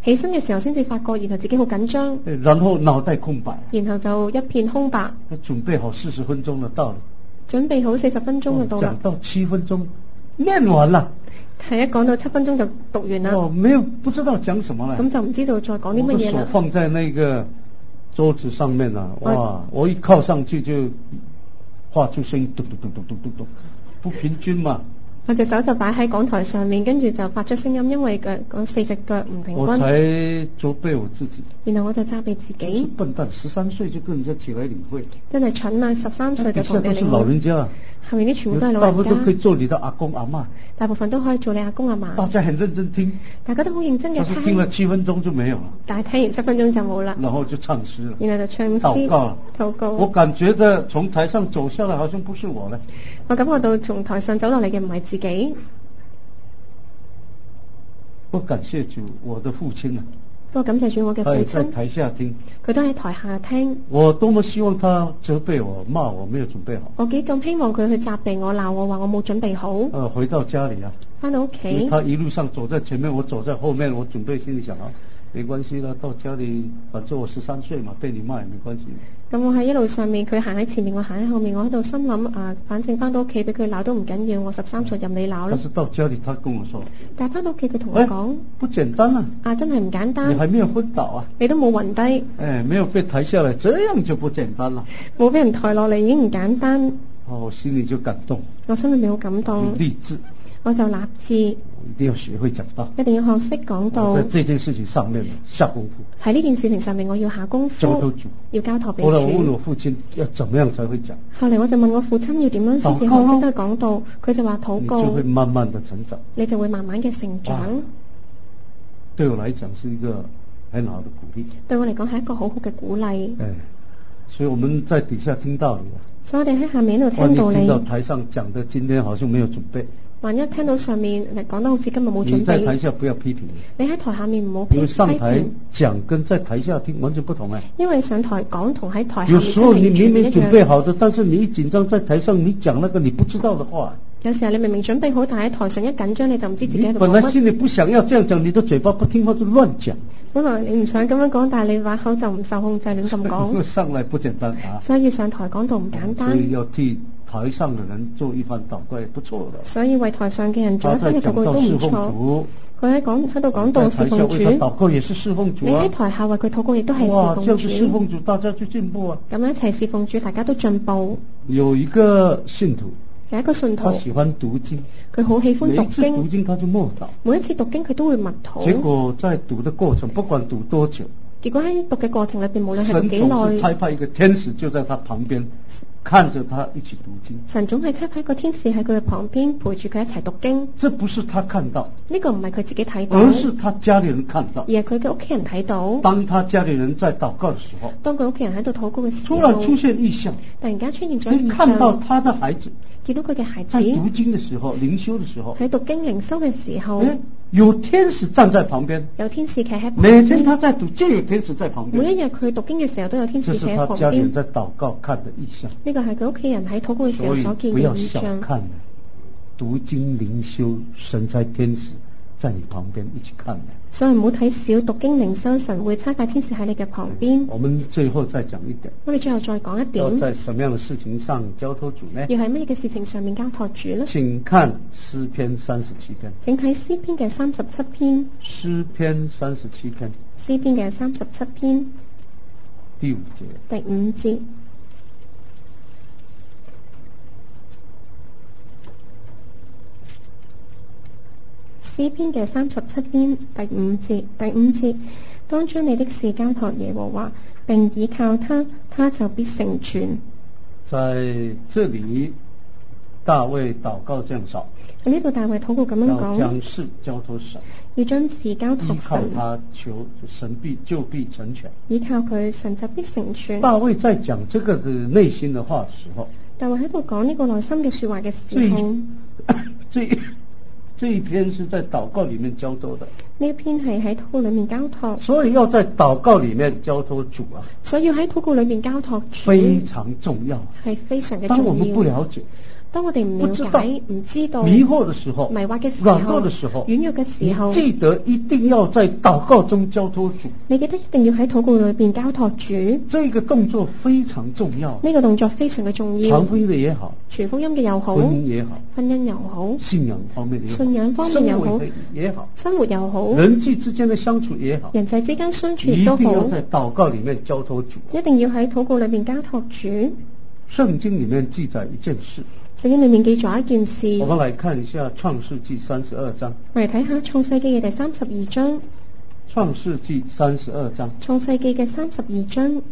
起身嘅時候先至發覺，然後自己好緊張， 然後腦袋空白， 然後就一片空白。 準備好40分鐘就到了， 準備好40分鐘就到啦。 講到7分鐘，念完了。 係一講到7分鐘就讀完啦。 沒有不知道講什麼了。 咁就唔知道再講啲乜嘢啦。 我手放在那個桌子上面啊，哇！我一靠上去就發出聲音，嘟嘟嘟嘟嘟嘟嘟，不平均嘛。 我隻手就擺喺講台上面，跟住就發出聲音，因為嗰4隻腳唔平均。 我才責備我自己。 然後我就責備自己。 笨蛋，13歲就跟人家起來領會。 真係蠢啊！13歲就同你領會。 底下都是老人家。 後面啲全部都係老人家。 大部分都可以做你的阿公阿媽。 大部分都可以做你阿公阿嫲。 大家很認真聽。 大家都好認真嘅聽。 但是聽了7分鐘就沒有了。 但係聽完7分鐘就冇啦。 然後就唱詩了。 然後就唱詩。 禱告了。 禱告。 我感覺到從台上走下來，好像不是我咧。 我感覺到從台上走落嚟嘅唔係自己。 我感謝主，我的父親啊。 我感謝主，我嘅父親。 在台下聽。 佢都喺台下聽。 我多麼希望他責備我、罵我沒有準備好。 我幾咁希望佢去責備我、鬧我，話我冇準備好。 回到家裏啊。 翻到屋企。 他一路上走在前面，我走在後面，我準備心裏想啊，沒關係啦，到家裏反正我13歲嘛，被你罵也沒關係。 咁我喺一路上面，佢行喺前面，我行喺後面，我喺度心諗啊，反正翻到屋企俾佢鬧都唔緊要，我13歲任你鬧啦。 但是到家裏，他跟我說， 但係翻到屋企佢同我講， 不簡單啊！ 啊，真係唔簡單。 你還沒有昏倒啊？ 你都冇暈低。 沒有被抬下來，這樣就不簡單啦。 冇俾人抬落嚟已經唔簡單。 我心裏就感動。 我心裏面好感動。 立志。我就立志一定要學會講道， 一定要學識講道。 在這件事情上面下功夫。 喺呢件事情上面，我要下功夫。 交託主， 要交託俾主。 後來我問我父親要怎麼樣才會講。 後嚟我就問我父親要點樣先至學識得講道，佢就話禱告。 你就會慢慢的成長。 你就會慢慢嘅成長。 對我來講是一個很好的鼓勵。 對我嚟講係一個好好嘅鼓勵。 所以我們在底下聽到你。 所以我哋喺下面度聽到你。 聽到台上講的，今天好像沒有準備。 萬一聽到上面講得好似今日冇準備， 你在台下不要批評。 你喺台下面唔好批評。 因為上台講跟在台下聽完全不同。 因為上台講同喺台下。 有時候你明明準備好的，但是你一緊張在台上，你講那個你不知道的話。 有時候你明明準備好，但喺台上一緊張你就唔知自己喺度講乜。 本來心裏不想要這樣講，你的嘴巴不聽話就亂講。 本來你唔想咁樣講，但係你把口就唔受控制亂咁講。 上來不簡單啊！ 所以上台講道唔簡單。 所以要替台上的人做一番禱告也不錯的。 所以為台上嘅人做一番嘅禱告都唔錯。佢喺度講道侍奉主。 為他禱告也是侍奉主啊！ 你喺台下為佢禱告亦都係侍奉主。 哇，這樣子侍奉主，大家就進步啊！ 咁樣一齊侍奉主，大家都進步。 有一個信徒。 有一個信徒， 他喜歡讀經， 佢好喜歡讀經。每一次讀經他就默禱， 每一次讀經佢都會默禱。 結果在讀的過程，不管讀多久， 結果喺讀嘅過程裏邊，無論係讀幾耐， 神總是差派一個天使就在他旁邊，看着他一起讀經。 神總係差派一個天使喺佢嘅旁邊陪住佢一齊讀經。 這不是他看到， 呢個唔係佢自己睇到， 而是他家裏人看到， 而係佢嘅屋企人睇到。 當他家裏人在禱告的時候， 當佢屋企人喺度禱告嘅時候， 突然出現異象， 突然間出現咗異象， 看到他的孩子， 見到佢嘅孩子在讀經的時候，靈修的時候， 喺讀經靈修嘅時候， 有天使站在旁邊， 有天使企喺旁邊。 每天他在讀，就有天使在旁邊。 每一日佢讀經嘅時候，都有天使企喺旁邊。 這是他家裏人在禱告看的異象。 呢個係佢屋企人喺禱告嘅時候所見嘅異象。所以不要小看讀經靈修，神差天使在你旁邊一起看。 所以唔好睇小讀經靈修，神會差派天使喺你嘅旁邊。 我們最後再講一點。 我哋最後再講一點。 要在什麼樣的事情上交託主呢？ 要喺乜嘢嘅事情上面交託主呢？ 請看詩篇37篇。 請睇詩篇嘅37篇。 詩篇37篇。 詩篇嘅37篇。 第5節。 第5節。詩篇嘅37篇第5節，第5節，當將你的事交託耶和華，並倚靠他，他就必成全。 在這裏，大衛禱告這樣說。 喺呢度大衛禱告咁樣講， 要將事交託神， 要將事交託神， 依靠他求神就必成全。 依靠佢，神就必成全。 大衛在講這個的內心的話的時候， 大衛喺度講呢個內心嘅說話嘅時候， 這一篇是在禱告裏面交託的。 呢一篇係喺禱告裏面交託， 所以要在禱告裏面交託主啊。 所以喺禱告裏面交託主非常重要， 係非常嘅重要。 當我們不了解， 當我哋唔了解、唔知道、 迷惑的時候、 迷惑嘅時軟候、 弱的時候、 軟弱嘅時候， 你記得一定要在禱告中交託主。 你記得一定要喺禱告裏邊交託主。 這個動作非常重要。 呢個動作非常嘅重要。 傳福音嘅也好， 傳福音嘅又好， 婚姻也好， 婚姻又好， 信仰方面也好， 信仰方面又好， 也好， 生活又好， 人際之間嘅相處也好， 人際之間相處一都好， 定要在禱告裏面交託主。 一定要喺禱告裏面交託主。 聖經裏面記載一件事， 聖經裏面記載一件事。 我們來看一下創世紀32章。 我哋睇下創世記嘅第32章。 創世紀32章。 創世記嘅32章。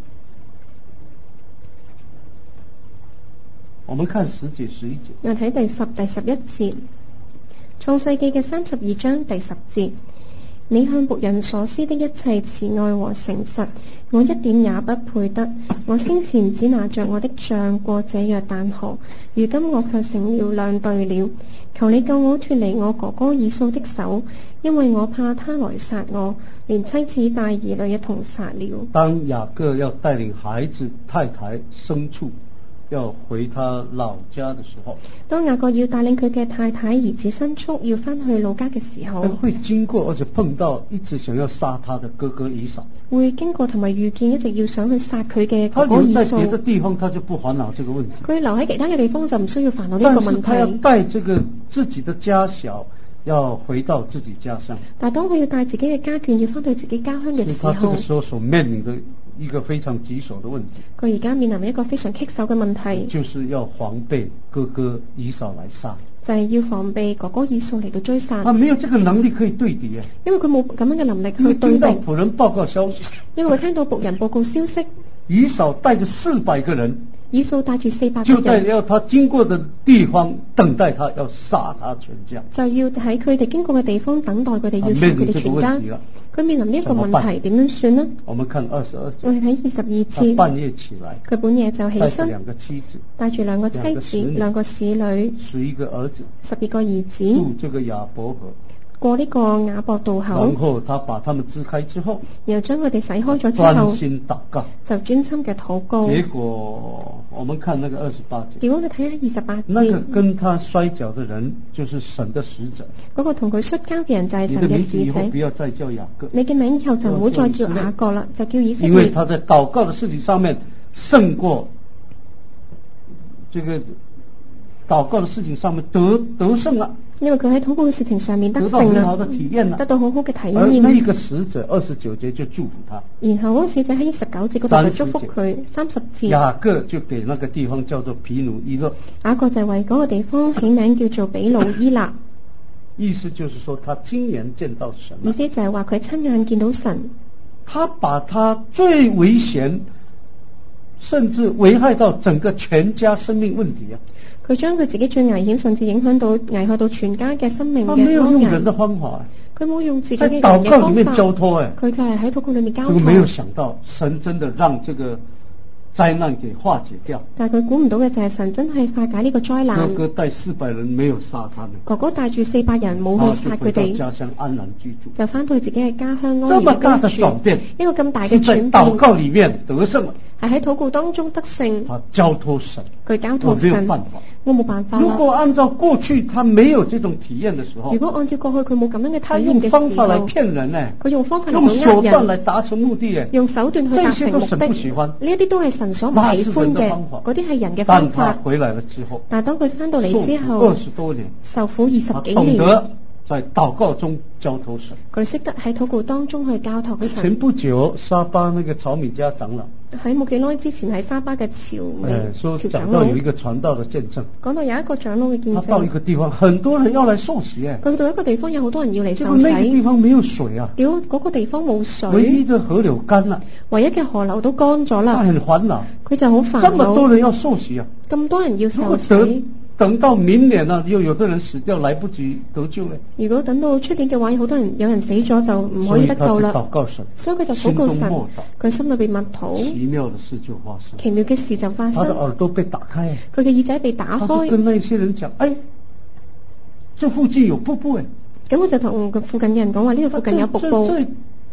我們看10節11節。 我睇第11節。創世記嘅32章第10節。你向僕人所施的一切慈愛和誠實，我一點也不配得。我先前只拿着我的杖過這約旦河，如今我卻成了兩隊了。求你救我脫離我哥哥以掃的手，因為我怕他來殺我，連妻子帶兒女一同殺了。 當雅各要帶領孩子、太太、牲畜要回他老家的時候， 當雅各要帶領佢嘅太太、兒子、牲畜要返去老家嘅時候， 會經過而且碰到一直想要殺他的哥哥以掃， 會經過同埋遇見一直要想去殺佢嘅哥他哥以留在別的掃。 地方，他就不煩惱這個問題。 佢留喺其他嘅地方就唔需要煩惱呢但個問是他要題。 帶這個自己的家小，要回到自己家鄉。 但係當佢要帶自己嘅家眷要返到自己家鄉嘅時他這候， 個時候所面臨的一個非常棘手的問題， 佢而家面臨一個非常棘手嘅問題， 就是要防備哥哥以掃來殺。 就係要防備哥哥以掃嚟到追殺。 他沒有這個能力可以對敵啊， 因為佢冇咁樣嘅能力因為聽去對敵， 到僕人報告消息， 因為佢聽到僕人報告消息， 以掃帶着400個人， 以掃帶住400 就個人， 在要他經過的地方等待他，要殺他全家。 就要喺佢哋經過嘅地方等待佢哋，要殺佢哋全家。佢面臨呢一個問題，點樣算呢？ 我們看22 我哋睇22 他節， 半夜起來， 佢半夜就起帶着身， 2個妻子， 帶住2個妻子、2個使女、 11個兒子， 12個兒子， 渡這個雅博河。 過呢個雅博渡口， 然後他把他們支開之後， 然後將佢哋洗開咗之專後， 心禱告。 就專心嘅禱告。 結果我們看那個28節， 如果你睇下28 那個節， 跟他摔跤的人就是神的使者。 嗰個同佢摔跤嘅人就係你神嘅的名字以使者。 後不要再叫雅各， 你嘅名以後就唔好再叫雅各啦，就叫以色因為列。 他在禱告的事情上面勝過這個禱告的事情上面得勝了。 因為佢喺禱告嘅事情上面得得到勝很好的啦， 體驗了， 得到好好嘅體而那驗。 個使者29節就祝福他， 然後嗰個使者喺19節嗰度就祝福佢30節。 雅各就給那個地方叫做毗努伊勒， 雅各就為嗰個地方起名叫做比努伊勒， 意思就是說他親眼見到神了， 意思就係話佢親眼見到神， 他把他最危險甚至危害到整個全家生命問題啊， 佢將佢自己最危險甚至影響到危害到全家嘅生命嘅他沒有安危。 用人的方法， 佢冇用自己在嘅人禱告裏面嘅方法， 交託佢就係喺禱告裏面交這個沒有託。 想到神真的讓這個災難給化解掉， 但係佢估唔到嘅就係神真係化解呢個災難。 哥哥帶400人沒有殺他們， 哥哥帶住400人冇去殺佢他就回到哋， 家鄉安然居住。 就翻到自己嘅家鄉這安麼大的然居住轉。變， 一個咁大是在嘅轉變， 禱告裏面得勝了， 係喺禱告當中得勝。 他交託神， 佢交我託神， 沒有辦法。 我冇辦法啦。 如果按照過去他沒有這種體驗的時候如，果按照過去佢冇咁樣嘅他用體驗嘅方法來時候， 騙人呢， 佢用方法嚟用手到呃人， 段來達成目的嘅， 用手段去達成目這些都神的。 不喜歡呢一啲都係神所唔那是喜歡嘅人的方法， 嗰啲係人嘅方但他法。 回來了之後， 但係當佢翻到嚟之受苦後， 20多年， 受苦20 他幾年， 懂得在禱告中交託神。 佢識得喺禱告當中去交託前神。 不久，沙巴那個曹米家長老， 喺冇幾耐之前喺沙巴嘅說講朝長老到有一個傳道的見證， 講到有一個長老嘅見他到一證， 個地方，很多人要來受洗， 佢到一個地方有好多人要嚟受結果那個地洗， 方沒有水啊， 屌嗰個地方冇唯一水， 的河流乾了， 唯一嘅河流都乾咗他啦， 很煩惱， 佢就好煩這麼多惱， 人要受洗啊， 咁多人要如果受洗。 等到明年了，又有的人死掉，來不及得救了， 如果等到出年嘅話，好多人有人死咗就唔可以得救所以他啦就禱告神， 所以佢就禱告神心中默禱， 佢心裏邊默禱， 奇妙的事就發生， 奇妙嘅事就發他的生， 耳朵被打開， 佢嘅耳仔被打他就開， 跟那些人講，哎，這附近有瀑布哎， 咁我就同佢附近嘅人講話，呢度附近有瀑布，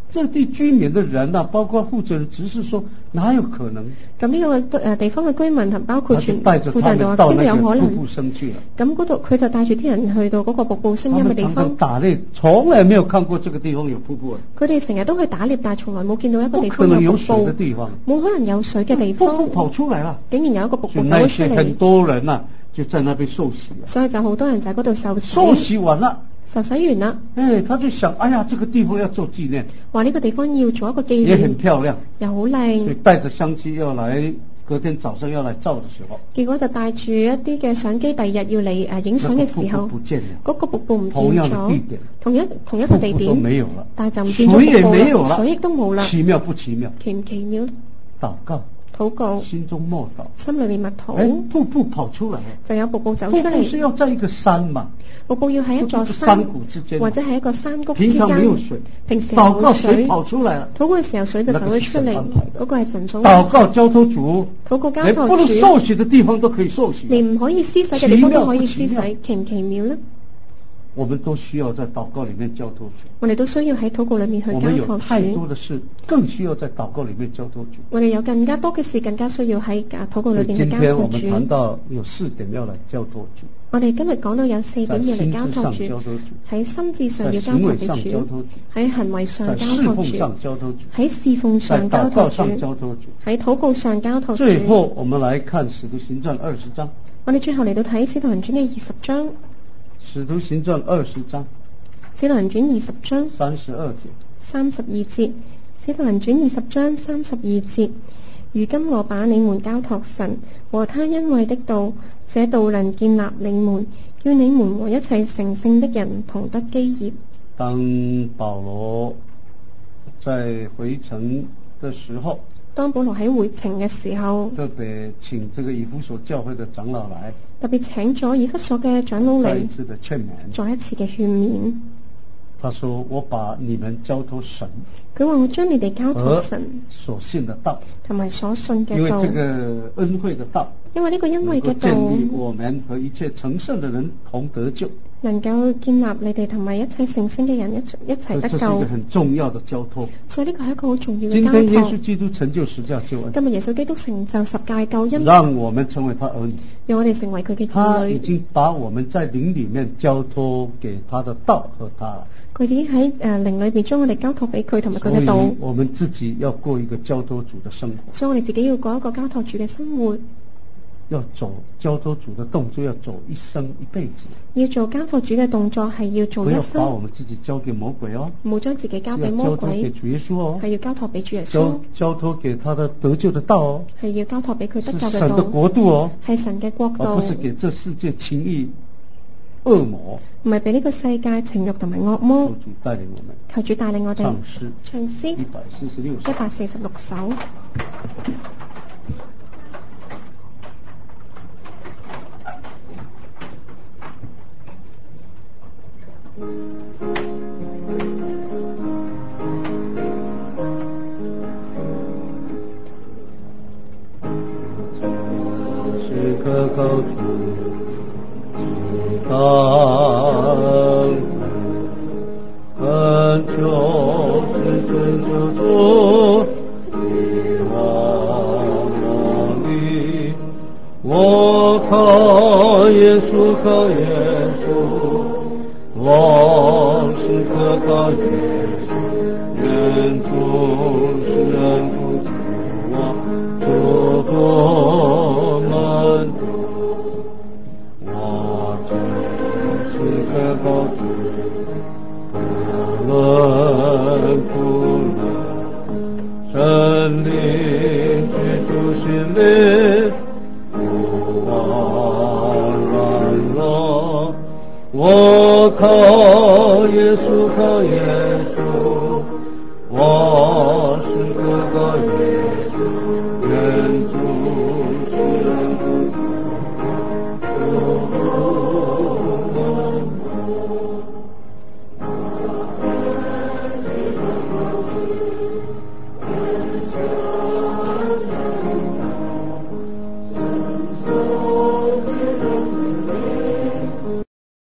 这地居民的人啊，包括負責人，只是說哪有可能？ 咁呢個地方嘅居民同包括全帶着他們到那個瀑布聲去了。 咁嗰度佢就帶住啲人去到嗰個瀑布聲音嘅地方。 他們常常打獵，從來沒有看過這個地方有瀑布啊。 佢哋成日都去打獵，但係從來冇見到一個地方不可能有水嘅地方， 冇可能有水嘅地方。 瀑布跑出來了， 竟然有一個瀑布走出嚟。 很多人啊，就在那邊受洗。 所以就好多人就喺嗰度受洗。 受洗完了。 受洗完啦， 他就想，哎呀，這個地方要做紀念， 話呢個地方要做一個紀念， 也很漂亮， 又好靚， 所以帶着相機要來，隔天早上要來照的時候， 結果就帶住一啲嘅相機，第二日要嚟影相嘅時候，嗰個瀑布唔見咗，同一個地點都沒有了，但係就唔見咗瀑布，水也沒有了，水亦都冇啦，奇妙不奇妙？奇唔奇妙？禱告，心中默禱，心裏面默禱， 瀑布跑出來， 就有瀑布走出嚟。 瀑布是要在一個山嘛， 瀑布要喺一座山谷之間， 或者係一個山谷之間。 平常沒有水， 平時禱告水跑出來了， 禱告嘅時候水就走咗出嚟，嗰個係神所。 禱告交託主， 禱告交託主， 不能受洗的地方都可以受洗， 連唔可以施洗嘅地方都可以施洗，奇唔奇妙呢？ 我們都需要在禱告裏面交託主。 我哋都需要喺禱告裏面去交託主。 我們有太多的事，更需要在禱告裏面交託主。 我哋有更加多嘅事，更加需要喺禱告裏面去交託主。 今天我們談到有4點要來交託主。 我哋今日講到有4點要嚟交託主，喺心智上要交託俾主，喺行為上交託主，喺侍奉上交託主，喺禱告上交託主。 最後我們來看使徒行傳20章。 我哋最後嚟到睇使徒行傳嘅20章。 使徒行傳20章， 使徒行傳20章 32節， 使徒行傳20章32節。如今我把你們交託神和他恩惠的道，這道能建立你們，叫你們和一切成聖的人同得基業。 當保羅在回程的時候， 當保羅喺回程嘅時候， 特別請這個以弗所教會的長老來， 特別請咗以弗所嘅長老嚟， 再一次的勸勉， 再一次嘅勸勉。 他說：我把你們交託神， 佢話我將你哋交託神所信的道， 同埋所信嘅道， 因為這個恩惠的道， 因為呢個恩惠嘅道， 建立我們和一切成聖的人同得救， 能夠建立你哋同埋一切成聖嘅人一齊得救。 這是一個很重要的交託。 所以呢個係一個好重要嘅交託。 今天耶穌基督成就十架救恩， 今日耶穌基督成就十架救恩， 讓我們成為他兒女， 讓我哋成為佢嘅兒女。 他已經把我們在靈裏面交託給他的道和他。 佢已經喺靈裏邊將我哋交託俾佢同埋佢嘅道。 所以我們自己要過一個交託主的生活。 所以我哋自己要過一個交託主嘅生活。 要走交託主的動作，要走一生一輩子。要做交託主嘅動作係要做一生。 不要把我們自己交給魔鬼哦。唔好將自己交俾魔鬼。 要交託給主耶穌哦。 係要交託俾主耶穌。 交託給他的得救的道哦。係要交託俾佢得救嘅道。 是神的國度哦。 係神嘅國度。 而不是給這世界情欲惡魔。 唔係俾呢個世界情欲同埋惡魔。 求主帶領我們。 求主帶領我哋。唱詩。146首。 時刻靠主祈禱，懇求至尊救主你我力，我靠耶穌，靠耶穌。我是可靠耶穌，願主施恩扶持我，走過漫途。我就是可靠主，不論苦難，神靈居住心裡，不枉軟弱。我靠耶穌，靠耶穌，我是可靠耶